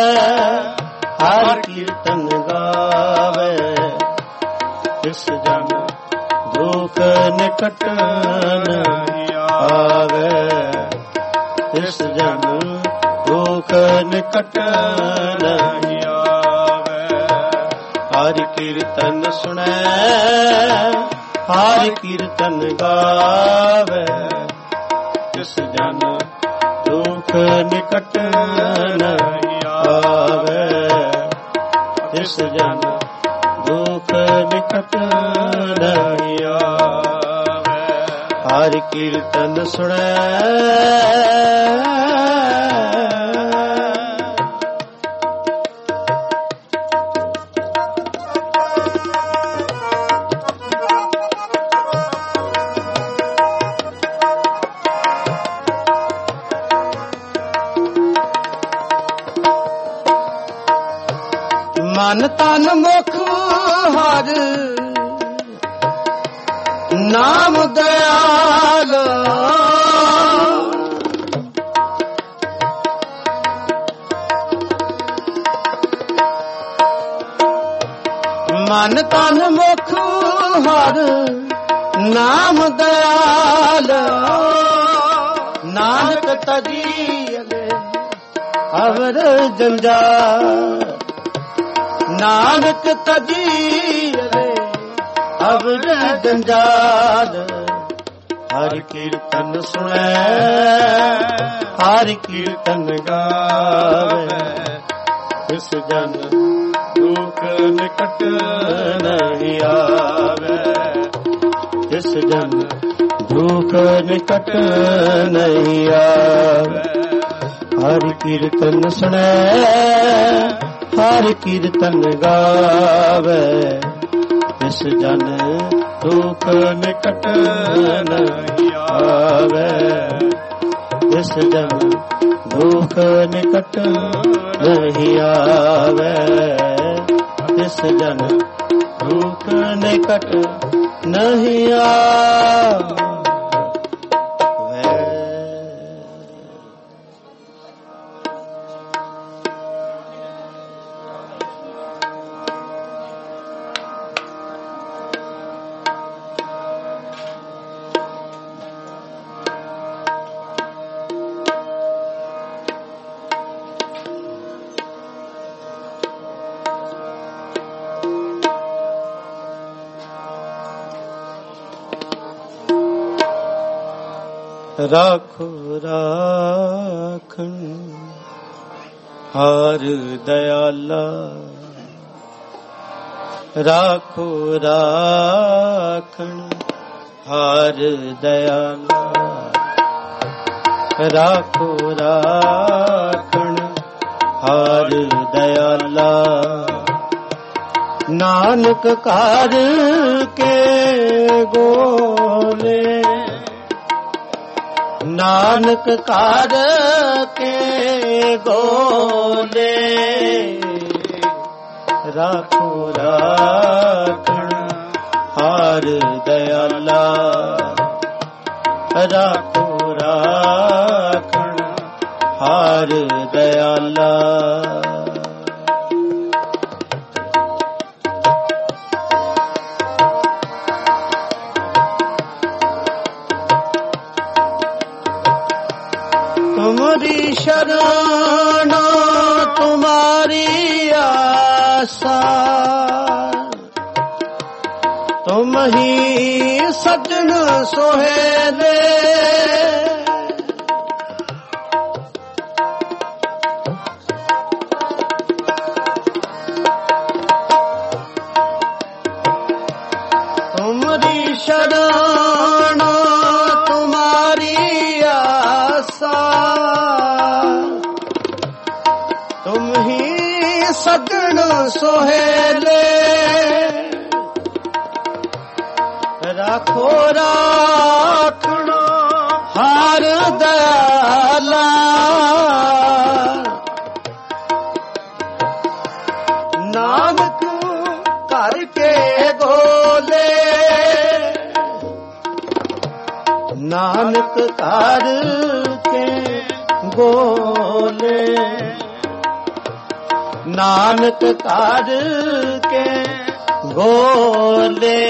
ਹਰ ਕੀਰਤਨ ਗਾਵੇ, ਇਸ ਜਨ ਦੁਖ ਨਿਕਟ ਨਹੀਂ ਆਵੇ, ਇਸ ਜਨ ਦੁਖ ਨਿਕਟ ਨਹੀਂ ਆਵੇ। ਹਰ ਕੀਰਤਨ ਸੁਣੈ, ਹਰ ਕੀਰਤਨ ਗਾਵੇ, ਇਸ ਜਨ ਦੁਖ ਨਿਕਟ ਨਹੀਂ ਆਵੇ, ਇਸ ਜਨ ਦੁਖ ਨਿਕਟ ਨਹੀਂ ਆਵੇ। ਹਰ ਕੀਰਤਨ ਸੁਣੈ, ਮਨ ਤਨ ਮੁਖ ਹਰ ਨਾਮ ਦਇਆਲ, ਮਨ ਤਨ ਮੁਖ ਹਰ ਨਾਮ ਦਇਆਲ, ਨਾਨਕ ਤਜੀਲੇ ਅਵਰ ਜੰਜਾਲ, ਨਾਨਕ ਤਜੀਲੇ ਅਵਰ ਜੰਜਾਲ। ਹਰ ਕੀਰਤਨ ਸੁਣੈ, ਹਰ ਕੀਰਤਨ ਗਾਵੇ, ਇਸ ਜਨ ਦੁਖ ਨਿਕਟ ਨਹੀਂ ਆਵੇ, ਇਸ ਜਨ ਦੁਖ ਨਿਕਟ ਨਹੀਂ ਆਵੇ। ਹਰ ਕੀਰਤਨ ਸੁਣੈ, ਹਰ ਕੀਰਤਨ ਗਾਵੇ, ਇਸ ਜਨ ਦੁਖ ਨਿਕਟ ਨਹੀਂ ਆਵੇ, ਇਸ ਜਨ ਦੁਖ ਨਿਕਟ ਨਹੀਂ ਆਵੇ, ਇਸ ਜਨ ਦੁਖ ਨਿਕਟ ਨਹੀਂ ਆਵੇ। ਰਾਖੋ ਰਾਖਣ ਹਰ ਦਇਆਲਾ, ਰਾਖੋ ਰਾਖਣ ਹਰ ਦਇਆਲਾ, ਰਾਖੋ ਰਾਖਣ ਹਰ ਦਇਆਲਾ। ਨਾਨਕ ਕਰ ਕੇ ਗੋਲੇ, ਨਾਨਕ ਕਰ ਕੇ ਗੋਲੇ, ਰਾਖੋ ਰਾਖਣ ਹਰ ਦਇਆਲਾ, ਰਾਖੋ ਰਾਖਣ ਹਰ ਦਇਆਲਾ। तुमरी शरण तुम्हारी आसा, तुम ही सजन सोहेले, तुमरी शरण तुम्हारी आसा, तुम ही सजन सोहेले, राखो राखण हर दयाला, नानक करके गोले, नानक करके गोले, नानक करके गोले,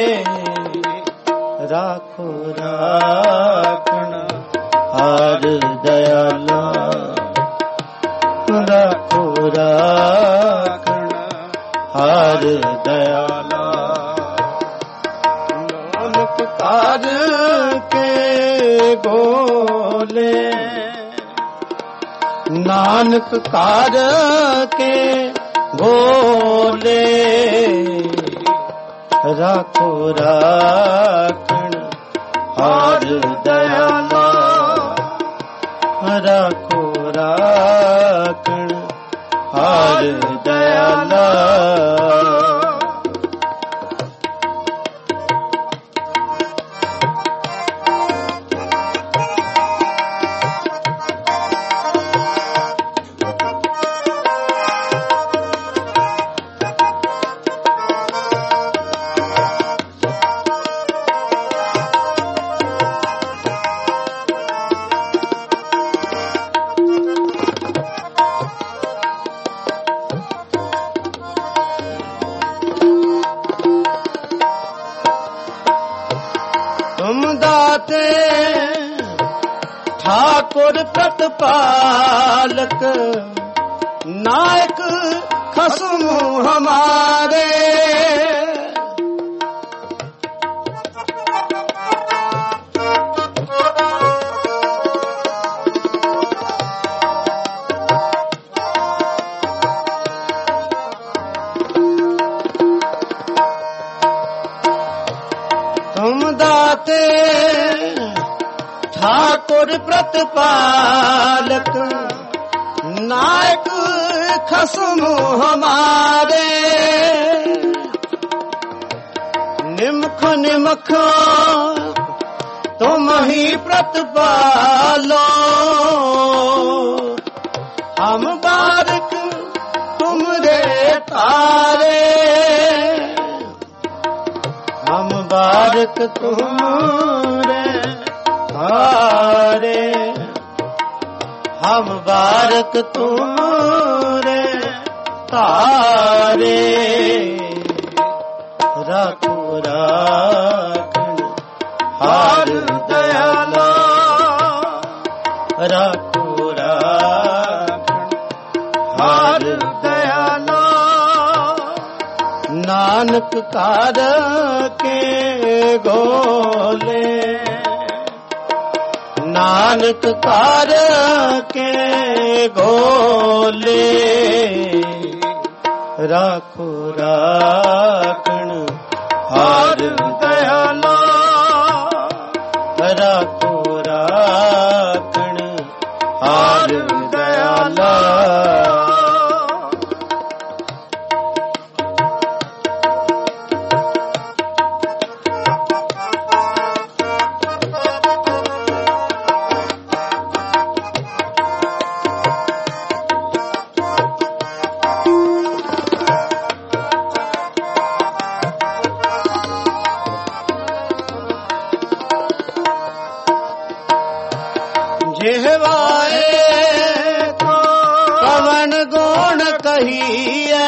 राखो राखण हर दयाला, राखो राखण हर दयाला। नानक करके गोले, नानक करके गोले, राखो राखण हर दयाला, राखो राखण हर दयाला। तुम दाते ठाकुर प्रतिपालक, नायक खसम हमारे, तुम दाते ठाकुर प्रतिपालक, नायक खसम हमारे, निमख निमख तुम ही प्रतिपालो, हम बारिक तुमरे तारे, हम बारिक तुमरे तारे, हम बारिक तुमरे तारे, राखो राखण हर दयाला, राखो राखण हर दयाला। नानक करके गोले, ਨਾਨਕ ਕਰ ਕੇ ਗੋਲੇ ਰਾਖੋ ਰਾਖਣ ਹਾਰ ਦਇਆਲਾ ਰਾਖੋ ਰਾਖਣ ਹਾਰ ਦਇਆਲਾ ਕਵਨ ਗੁਣ ਕਹੀਐ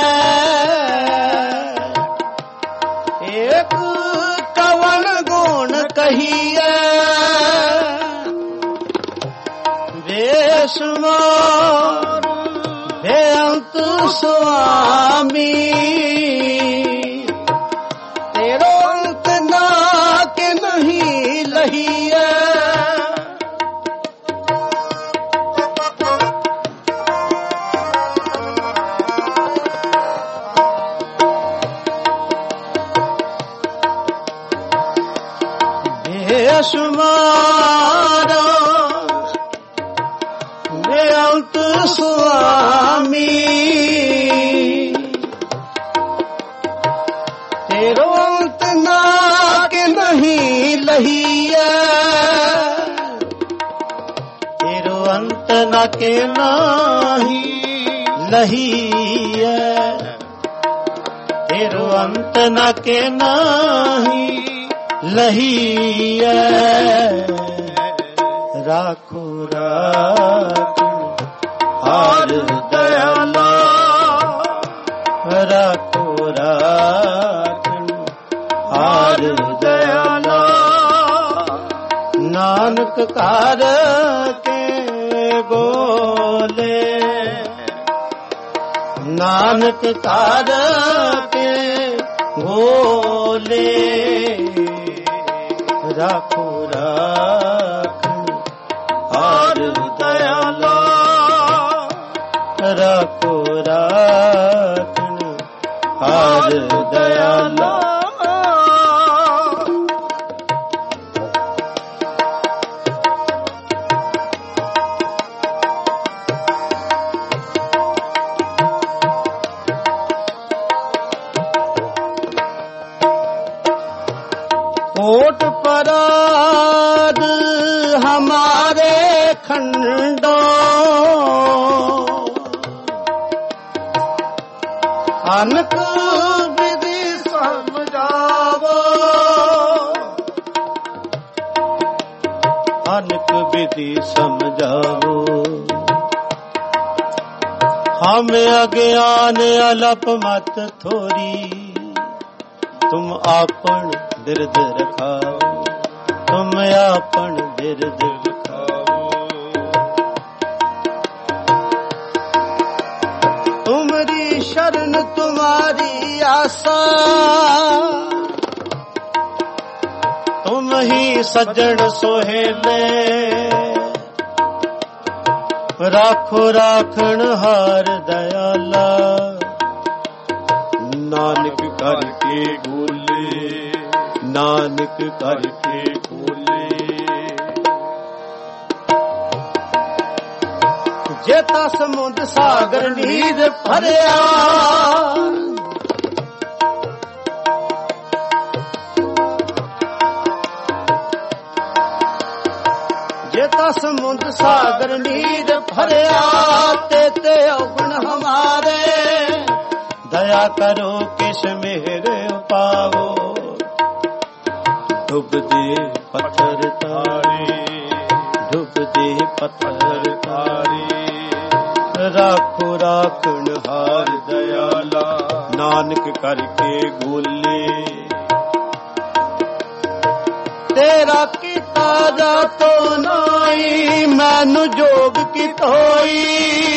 ਏਕ ਕਵਨ ਗੁਣ ਕਹੀਐ ਬੇਸ਼ੁਮਾਰ ਬੇਅੰਤ ਸੁਆਮੀ ਤੇਰੋ ਅੰਤ ਨਾ ਕਿ ਨਹੀਂ ਲਹੀਐ ਬੇਸ਼ੁਮਾਰ ਬੇਅੰਤ ਸੁਆਮੀ ਤੇਰੋ ਅੰਤ ਨਾ ਕਿ ਨਹੀਂ ਲਹੀਐ ਤੇਰੋ ਅੰਤ ਨਾ ਕਿ ਨਹੀਂ ਲਹੀਐ ਤੇਰੋ ਅੰਤ ਨਾ ਕਿ ਨਹੀਂ ਲਹੀਐ ਰਾਖੋ ਰਾਖਣ ਹਾਰ ਦਇਆਲਾ ਰਾਖੋ ਰਾਖਣ ਹਾਰ ਦਇਆਲਾ ਨਾਨਕ ਕਰ ਕੇ ਗੋਲੇ ਨਾਨਕ ਕਰ ਕੇ ਗੋਲੇ ਰਾਖੋ ਰਾਖਣ ਹਾਰ ਦਇਆਲਾ ਰਾਖੋ ਰਾਖਣ ਹਾਰ ਦਇਆਲਾ कोट पराध हमारे खंडो अनक विधि समझावो अनक विधि समझावो हम अज्ञान अलप मत थोरी तुम आपन बिरद रखाओ तुम आपन बिरद रखाओ तुमरी शरण तुम्हारी आशा तुम ही सज्जन सोहेले राखो राखण हार दयाला नानक करके बोले नानक करके बोले जेता समुद्र सागर नीर भरिया जेता समुद्र सागर नीर भरिया तेते अवगुण हमारे दया करो किस मेरे पावो डूब दे पत्थर तारे डूब दे पत्थर तारे राखो राखण हार दयाला नानक करके गोले तेरा कीता जा तो नाई मैनू जोग की तोई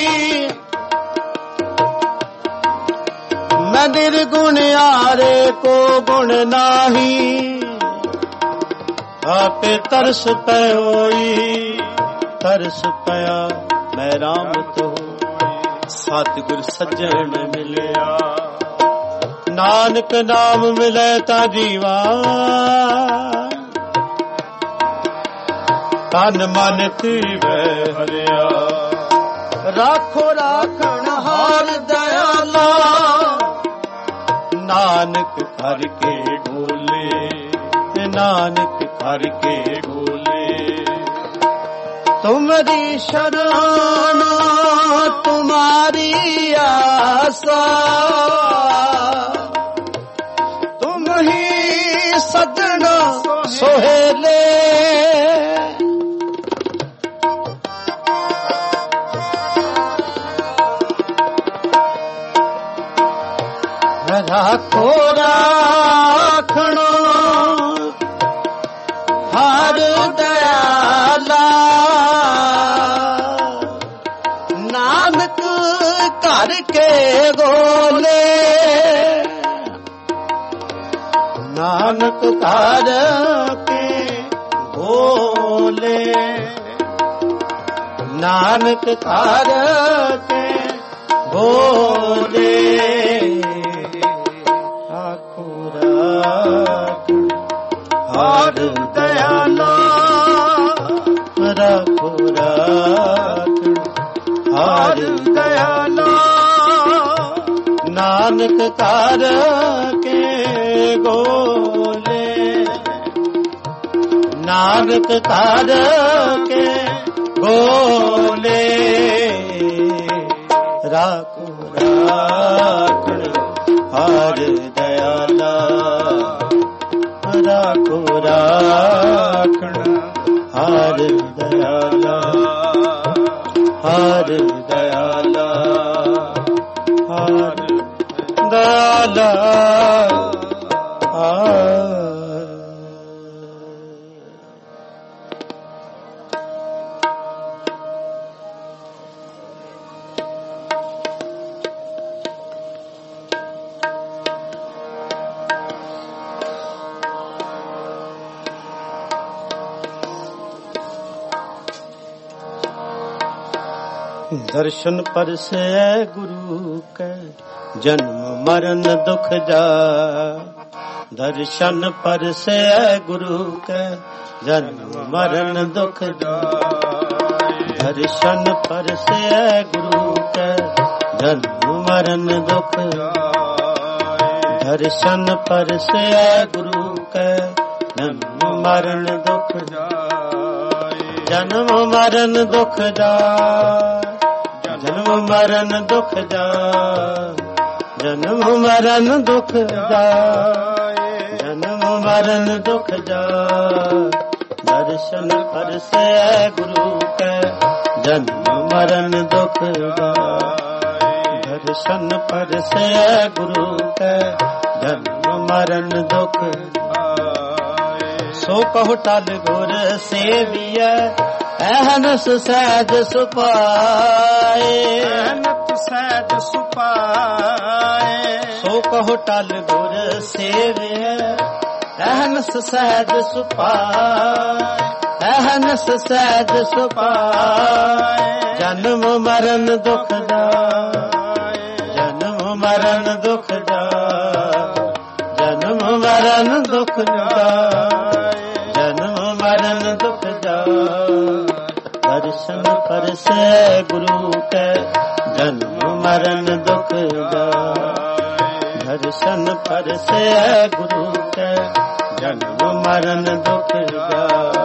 मैं निर्गुण यारे को गुण नाही ਆਪੇ ਤਰਸ ਪਇਓਈ ਤਰਸ ਪਿਆ ਮੈਂ ਰਾਮ ਤੋ ਸਤਿਗੁਰ ਸੱਜਣ ਮਿਲਿਆ ਨਾਨਕ ਨਾਮ ਮਿਲੇ ਤਾਂ ਜੀਵਾ ਤਨ ਮਨ ਧੀਵੈ ਹਰਿਆ ਰਾਖੋ ਰਾਖਣ ਹਾਰ ਦਇਆਲਾ ਨਾਨਕ ਕਰਕੇ ਢੋਲੇ ਨਾਨਕ ਕਰਕੇ ਢੋਲੇ ਤੁਮਰੀ ਸ਼ਰਨ ਤੁਮਾਰੀ ਆਸਾ ਤੁਮ ਹੀ ਸੱਜਣ ਸੋਹੇਲੇ ਰਾਖੋ ਰਾਖਣ ਹਰ ਦਇਆਲਾ ਨਾਨਕ ਘਰ ਕੇ ਗੋਲੇ ਨਾਨਕ ਘਰ ਕੇ ਗੋਲੇ ਨਾਨਕ ਘਰ ਕੇ ਗੋਲੇ ਹਰ ਦਇਆਲਾ ਰਾਖੋ ਰਾਖਣ ਹਰ ਦਇਆਲਾ ਨਾਨਕ ਘਰ ਕੇ ਗੋਲੇ ਨਾਨਕ ਘਰ ਕੇ ਗੋਲੇ ਰਾਖੋ ਰਾਖਣ ਹਰ ਦਇਆਲਾ ਰਾਖੋ ਰਾਖਣ ਹਰ ਦਇਆਲਾ ਹਰ ਦਇਆਲਾ ਹਰ ਦਇਆਲਾ दर्शन परसे गुरु के जन्म मरण दुख जा दर्शन परसे गुरु के जन्म मरण दुख जा दर्शन परसे गुरु के जन्म मरण दुख दर्शन परसे गुरु के जन्म मरण दुख जन्म मरण दुख जा जन्म मरण दुख जा जन्म मरण दुख जा जन्म मरण दुख जा दर्शन परसे गुरु के जन्म मरण दुख जा दर्शन परसे गुरु के जन्म मरण दुख सो कहो टल गुर सेविया अहनस सहज सुपाए अहनत सहज सुपाए सो कहो टल गुर सेविया अहनस सहज सुपाए अहनस सहज सुपाए जन्म मरण दुख जा जन्म मरण दुख जा जन्म मरण दुख जा जन्म मरण दुख जा दर्शन परसे गुरु के जन्म मरण दुख जा दर्शन परसे गुरु के जन्म मरण दुख जा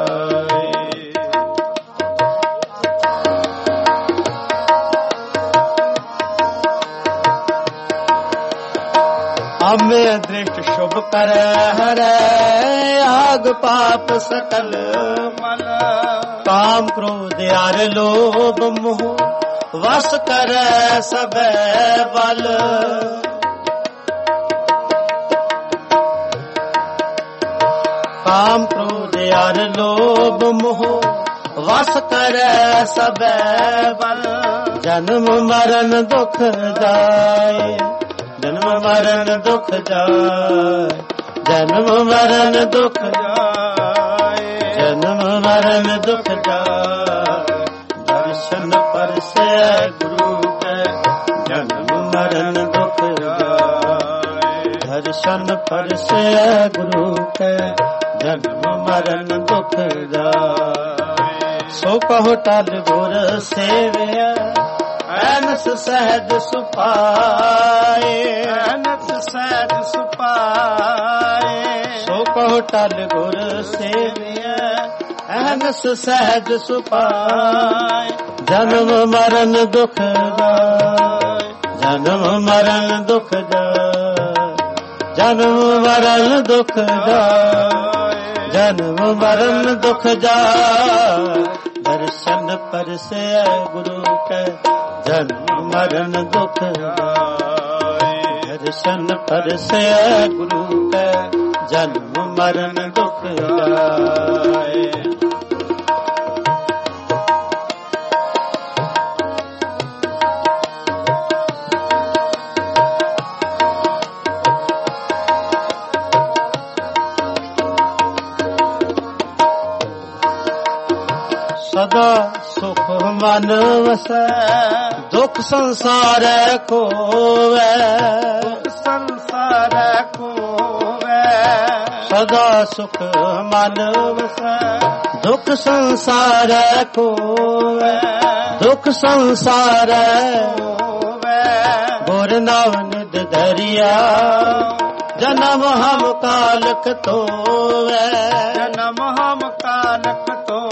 हमें दृष्ट शुभ कर हरे आग पाप सकल मल काम क्रोध यार लोभ मोह वस कर सब बल काम क्रोध यार लोभ मोह वस कर सब बल जन्म मरण दुख जाए जन्म मरण दुख जाए जन्म मरण दुख जाए ਜਨਮ ਮਰਨ ਦੁਖ ਜਾਏ ਦਰਸ਼ਨ ਪਰਸੈ ਗੁਰੂ ਕੈ ਜਨਮ ਮਰਨ ਦੁਖ ਜਾਏ ਦਰਸ਼ਨ ਪਰਸੈ ਗੁਰੂ ਕੈ ਜਨਮ ਮਰਨ ਦੁਖ ਜਾਏ ਸੋ ਕਹੋ ਟਲ ਗੁਰ ਸੇਵਿਆ ਐਨਸ ਸਹਿਜ ਸੁਪਾਏ ਐਨਸ ਸਹਿਜ ਸੁਪਾਏ ਸੋ ਕਹੋ ਟਲ ਗੁਰ ਸੇਵਿਆ ਐਨਸ ਸਹਿਜ ਸੁਪਾਏ ਜਨਮ ਮਰਨ ਦੁਖ ਜਾਏ ਜਨਮ ਮਰਨ ਦੁਖ ਜਾਏ ਜਨਮ ਮਰਨ ਦੁਖ ਜਾਏ ਜਨਮ ਮਰਨ ਦੁਖ ਜਾਏ ਦਰਸ਼ਨ ਪਰਸੈ ਗੁਰੂ ਕੈ ਜਨਮ ਮਰਨ ਦੁਖ ਜਾਏ ਦਰਸ਼ਨ ਪਰਸੈ ਗੁਰੂ ਕੈ ਜਨਮ ਮਰਨ ਦੁਖ ਜਾਏ ਸਦਾ ਸੁਖ ਮਨ ਵਸੈ ਦੁਖ ਸੰਸਾਰੈ ਕੋਵੈ ਦੁਖ ਸੰਸਾਰੈ ਕੋਵੈ ਸਦਾ ਸੁਖ ਮਨ ਵਸੈ ਦੁਖ ਸੰਸਾਰੈ ਕੋਵੈ ਦੁਖ ਸੰਸਾਰੈ ਕੋਵੈ ਗੁਰ ਨਾਨਕ ਦਰਿਆ ਜਨਮ ਹਮ ਕਾਲਕ ਤੋਵੈ ਜਨਮ ਹਮ ਕਾਲਕ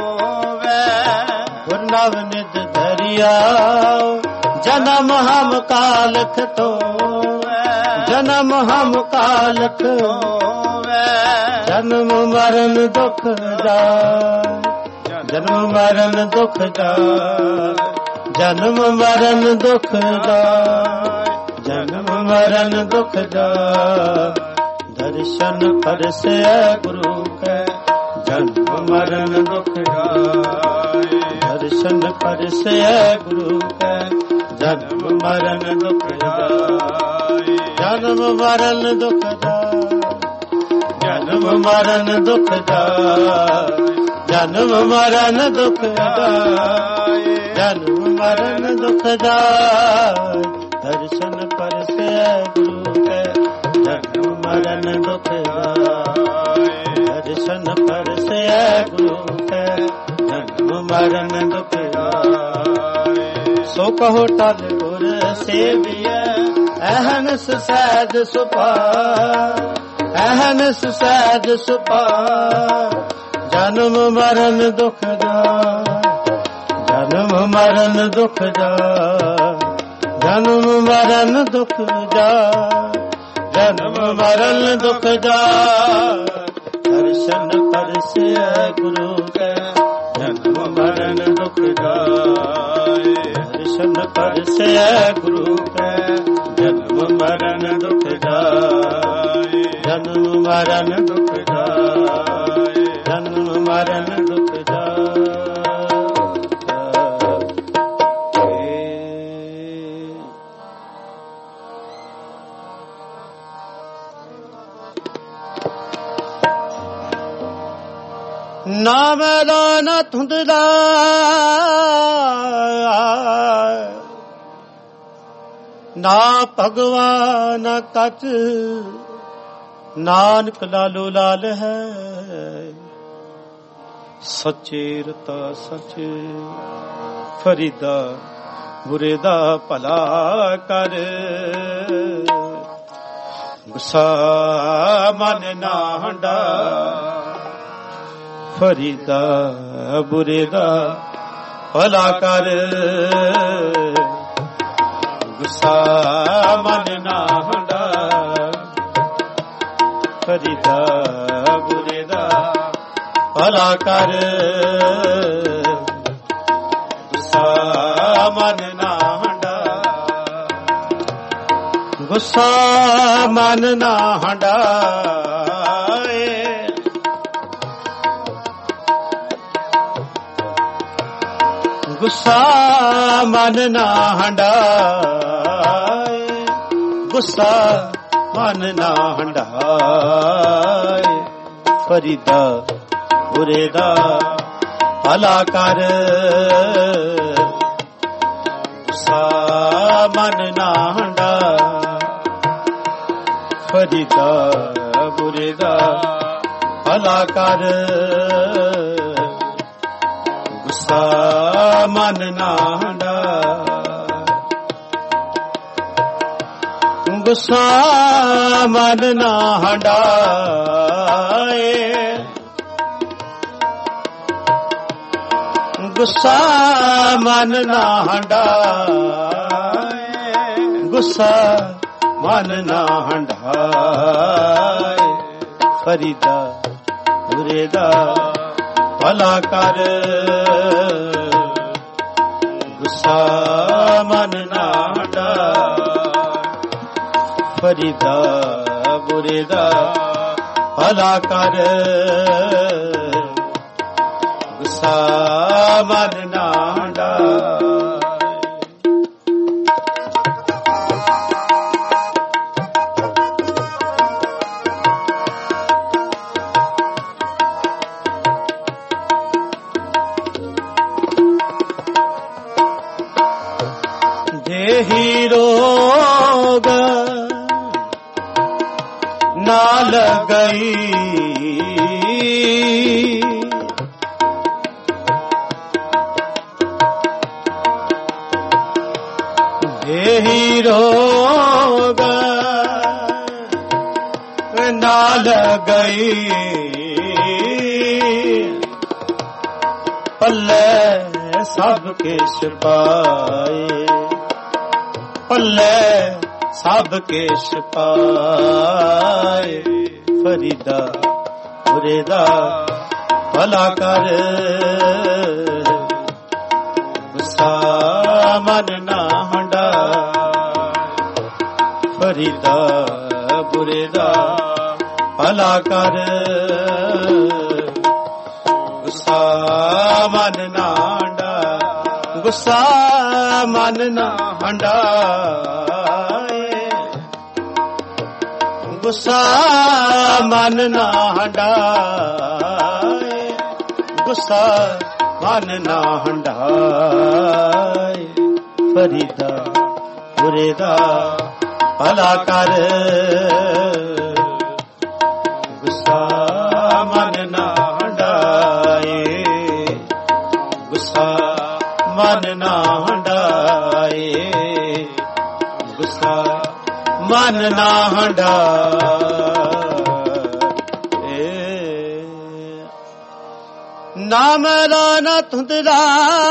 ਨਵ ਨਿਧ ਧਰਿਆ ਜਨਮ ਹਮ ਕਾਲਖ ਤੋਵੈ ਜਨਮ ਹਮ ਕਾਲਖ ਤੋਵੈ ਜਨਮ ਮਰਨ ਦੁਖ ਜਾਏ ਜਨਮ ਮਰਨ ਦੁਖ ਜਾਏ ਜਨਮ ਮਰਨ ਦੁਖ ਜਾਏ ਜਨਮ ਮਰਨ ਦੁਖ ਜਾਏ ਦਰਸ਼ਨ ਪਰਸੈ ਗੁਰੂ ਕੈ ਜਨਮ ਮਰਨ ਦੁਖ ਜਾਏ ਦਰਸ਼ਨ ਪਰਸੈ ਗੁਰੂ ਕੈ ਜਨਮ ਮਰਨ ਦੁਖ ਜਾਏ ਜਨਮ ਮਰਨ ਦੁਖ ਜਾਏ ਜਨਮ ਮਰਨ ਦੁਖ ਜਾਏ ਜਨਮ ਮਰਨ ਦੁਖ ਜਾਏ ਜਨਮ ਮਰਨ ਦੁਖ ਜਾਏ ਦਰਸ਼ਨ ਪਰਸੈ ਗੁਰੂ ਕੈ ਜਨਮ ਮਰਨ ਦੁਖ ਜਾਏ ਦਰਸ਼ਨ ਪਰਸੈ ਗੁਰੂ ਕੈ ਜਨਮ ਮਰਨ ਦੁਖ ਜਾਏ ਸੋ ਕਹੋ ਟਲ ਗੁਰ ਸੇਵਿਐ ਅਹਨਸ ਸਹਿਜ ਸੁਪਾਏ ਅਹਨਸ ਸਹਿਜ ਸੁਪਾਏ ਜਨਮ ਮਰਨ ਦੁਖ ਜਾਏ ਜਨਮ ਮਰਨ ਦੁਖ ਜਾਏ ਜਨਮ ਮਰਨ ਦੁਖ ਜਾਏ ਜਨਮ ਮਰਨ ਦੁਖ ਜਾਏ ਦਰਸ਼ਨ ਪਰਸੈ ਗੁਰੂ ਕੈ ਜਨਮ ਮਰਨ ਦੁਖ ਜਾਏ ਦਰਸ਼ਨ ਪਰਸੈ ਗੁਰੂ ਕੈ ਜਨਮ ਮਰਨ ਦੁਖ ਜਾਏ ਜਨਮ ਮਰਨ ਦੁਖ ਜਾਏ ਜਨਮ ਮਰਨ ਦੁਖ ਜਾਏ ਨਾ ਮੈਲਾ ਨਾ ਧੁੰਦਲਾ ਨਾ ਭਗਵਾਨ ਕਚ ਨਾਨਕ ਲਾਲੋ ਲਾਲ ਹੈ ਸੱਚੇ ਰਤਾ ਸੱਚ ਫਰੀਦਾ ਬੁਰੇ ਦਾ ਭਲਾ ਕਰ ਗੁੱਸਾ ਮਨ ਨਾ ਹੰਡਾ ਫਰੀਦਾ ਬੁਰੇ ਦਾ ਭਲਾ ਕਰ ਗੁੱਸਾ ਮਨ ਨਾ ਹੰਡਾ ਫਰੀਦਾ ਬੁਰੇ ਦਾ ਭਲਾ ਕਰ ਗੁੱਸਾ ਮਨ ਨਾ ਹੰਡਾ ਗੁੱਸਾ ਮਨ ਨਾ ਹੰਡਾਏ ਗੁੱਸਾ ਮਨ ਨਾ ਹੰਡਾਏ ਗੁੱਸਾ ਮਨ ਨਾ ਹੰਡਾਏ ਫਰੀਦਾ ਬੁਰੇ ਦਾ ਭਲਾ ਕਰ, ਗੁੱਸਾ ਮਨ ਨਾ ਹੰਡਾ, ਫਰੀਦਾ ਬੁਰੇ ਦਾ ਭਲਾ ਕਰ, ਗੁੱਸਾ ਮਨ ਨਾ ਹੰਡਾ, ਗੁੱਸਾ ਮਨ ਨਾ ਹੰਡਾਏ, ਗੁੱਸਾ ਮਨ ਨਾ ਹੰਡਾਏ, ਗੁੱਸਾ ਮਨ ਨਾ ਹੰਡਾਏ, ਫਰੀਦਾ ਬੁਰੇ ਦਾ ਭਲਾ ਕਰ, ਗੁੱਸਾ ਮਨ ਨਾ ਹੰਡਾਏ, ਫਰੀਦਾ ਬੁਰੇ ਦਾ ਭਲਾ ਕਰ, ਗੁੱਸਾ ਮਨ ਨਾ ਹੰਡਾਏ। ਦੇਹੀ ਰੋਗ ਨਾ ਲਗਈ, ਦੇਹੀ ਰੋਗ ਨਾ ਲਗਈ, ਪੱਲੇ ਸਭ ਕੇਸ਼ ਪਾਏ, ਪੱਲੇ ਸਭ ਕੇਸ਼ ਪਾਏ, ਫਰੀਦਾ ਬੁਰੇ ਦਾ ਭਲਾ ਕਰ, ਗੁੱਸਾ ਮਨ ਨਾ ਹੰਡਾਏ, ਫਰੀਦਾ ਬੁਰੇ ਦਾ ਭਲਾ ਕਰ, ਗੁੱਸਾ ਮਨ ਨਾ ਹੰਡਾਏ, ਗੁੱਸਾ ਮਨ ਨਾ ਹੰਡਾਏ, ਗੁੱਸਾ ਮਨ ਨਾ ਹੰਡਾਏ, ਗੁੱਸਾ ਮਨ ਨਾ ਹੰਡਾਏ, ਫਰੀਦਾ ਬੁਰੇ ਦਾ ਭਲਾ ਕਰ, ਗੁੱਸਾ ਮਨ ਨਾ ਹੰਡਾਏ, ਗੁੱਸਾ ਮਨ ਨਾ ਹੰਡਾਏ, ਗੁੱਸਾ ਮਨ ਨਾ ਹੰਡਾਏ। ਨਾ ਮੇਰਾ ਨਾ ਧੁੰਦਲਾ,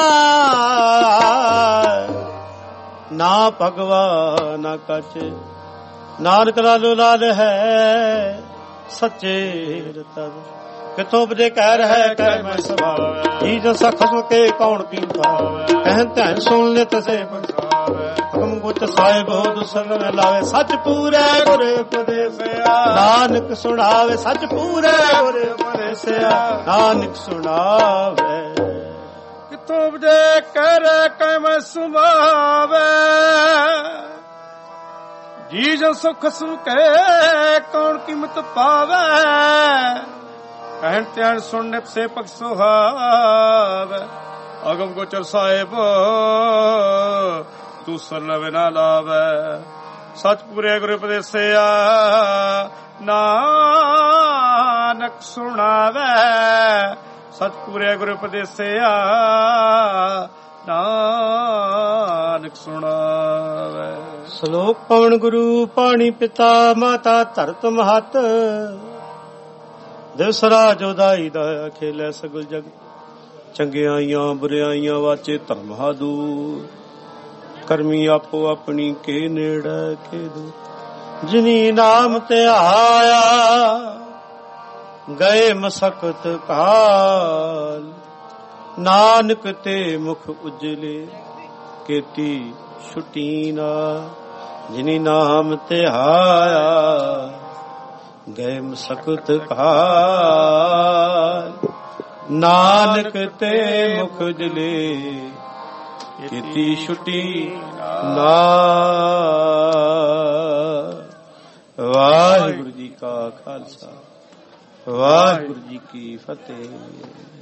ਨਾ ਭਗਵਾ ਨਾ ਕਚ, ਨਾਨਕ ਲਾਲੋ ਲਾਲ ਹੈ ਸੱਚੇ ਰਤਨ, ਕਿਥੋਂ ਬਜੇ ਕਹਿ ਰਹਿ ਕਹਿ ਮੈਂ ਸਵਾਵੇ, ਜੀ ਜਸਾ ਖਸਮ ਕੇ ਕੌਣ ਕੀ ਪਾਵੇ, ਕਹਿ ਧੈਨ ਸੁਣ ਲੈ ਤਸੇ ਬਖਾਵੇ, ਹੁਕਮ ਗੁੱਟ ਸਾਹਿਬ ਦੁਸਰ ਨ ਲਾਵੇ, ਸੱਚ ਪੂਰੇ ਗੁਰ ਉਪਦੇਸਿਆ, ਨਾਨਕ ਸੁਣਾਵੇ, ਸੱਚ ਪੂਰੇ ਗੁਰ ਉਪਦੇਸਿਆ, ਨਾਨਕ ਸੁਣਾਵੇ, ਕਿਥੋਂ ਬਜੇ ਕਹਿ ਰਹਿ ਕਹਿ ਮੈਂ ਸੁਭਾਵੇ, ਜੀ ਜਸਾ ਖਸਮ ਕੇ ਕੌਣ ਕੀਮਤ ਪਾਵੇ, ਕਹਿਣ ਧਿਆਨ ਸੁਣ ਨਿਤ ਸੇ ਪਖ ਸੁਹਾਵੇ, ਅਗਮ ਗੋਚਰ ਸਾਹਿਬ ਦੂਸਰ ਲਵੇ ਨਾ ਲਾਵੇ, ਸੱਚ ਪੂਰੇ ਗੁਰ ਉਪਦੇਸਿਆ, ਨਾਨਕ ਸੁਣਾਵੇ, ਸੱਚ ਪੂਰੇ ਗੁਰ ਉਪਦੇਸਿਆ, ਨਾਨਕ ਸੁਣਾਵੇ। ਸ਼ਲੋਕ ਪਵਨ ਗੁਰੂ ਪਾਣੀ ਪਿਤਾ ਮਾਤਾ ਧਰਤ ਮਹਤ, ਦਿਵਸਰਾ ਜੋਦਾਈ ਦਾ ਖੇਲੇ ਸਗਲ ਜਗ, ਚੰਗਿਆਈਆਂ ਬੁਰਿਆਈਆਂ ਵਾਚੇ ਧਰਮ ਹਾਦੂਰ, ਕਰਮੀ ਆਪੋ ਆਪਣੀ ਕੇ ਨੇੜੇ ਕੇ ਦੂਰ, ਜਿਨੀ ਨਾਮ ਤੇ ਆਇਆ ਗਏ ਮਸਕਤ ਕਾਲ, ਨਾਨਕ ਤੇ ਮੁਖ ਉਜਲੇ ਕੀਤੀ ਛੁਟੀ ਨਾ, ਜਿਨੀ ਨਾਮ ਤੇ ਆਇਆ ਗਏ ਮਸਕਤ ਕਾਲ, ਨਾਨਕ ਤੇ ਮੁਖ ਉਜਲੇ ਕੀਤੀ ਛੁਟੀ ਨਾ। ਵਾਹਿਗੁਰੂ ਜੀ ਕਾ ਖਾਲਸਾ ਵਾਹਿਗੁਰੂ ਜੀ ਕੀ ਫਤਿਹ।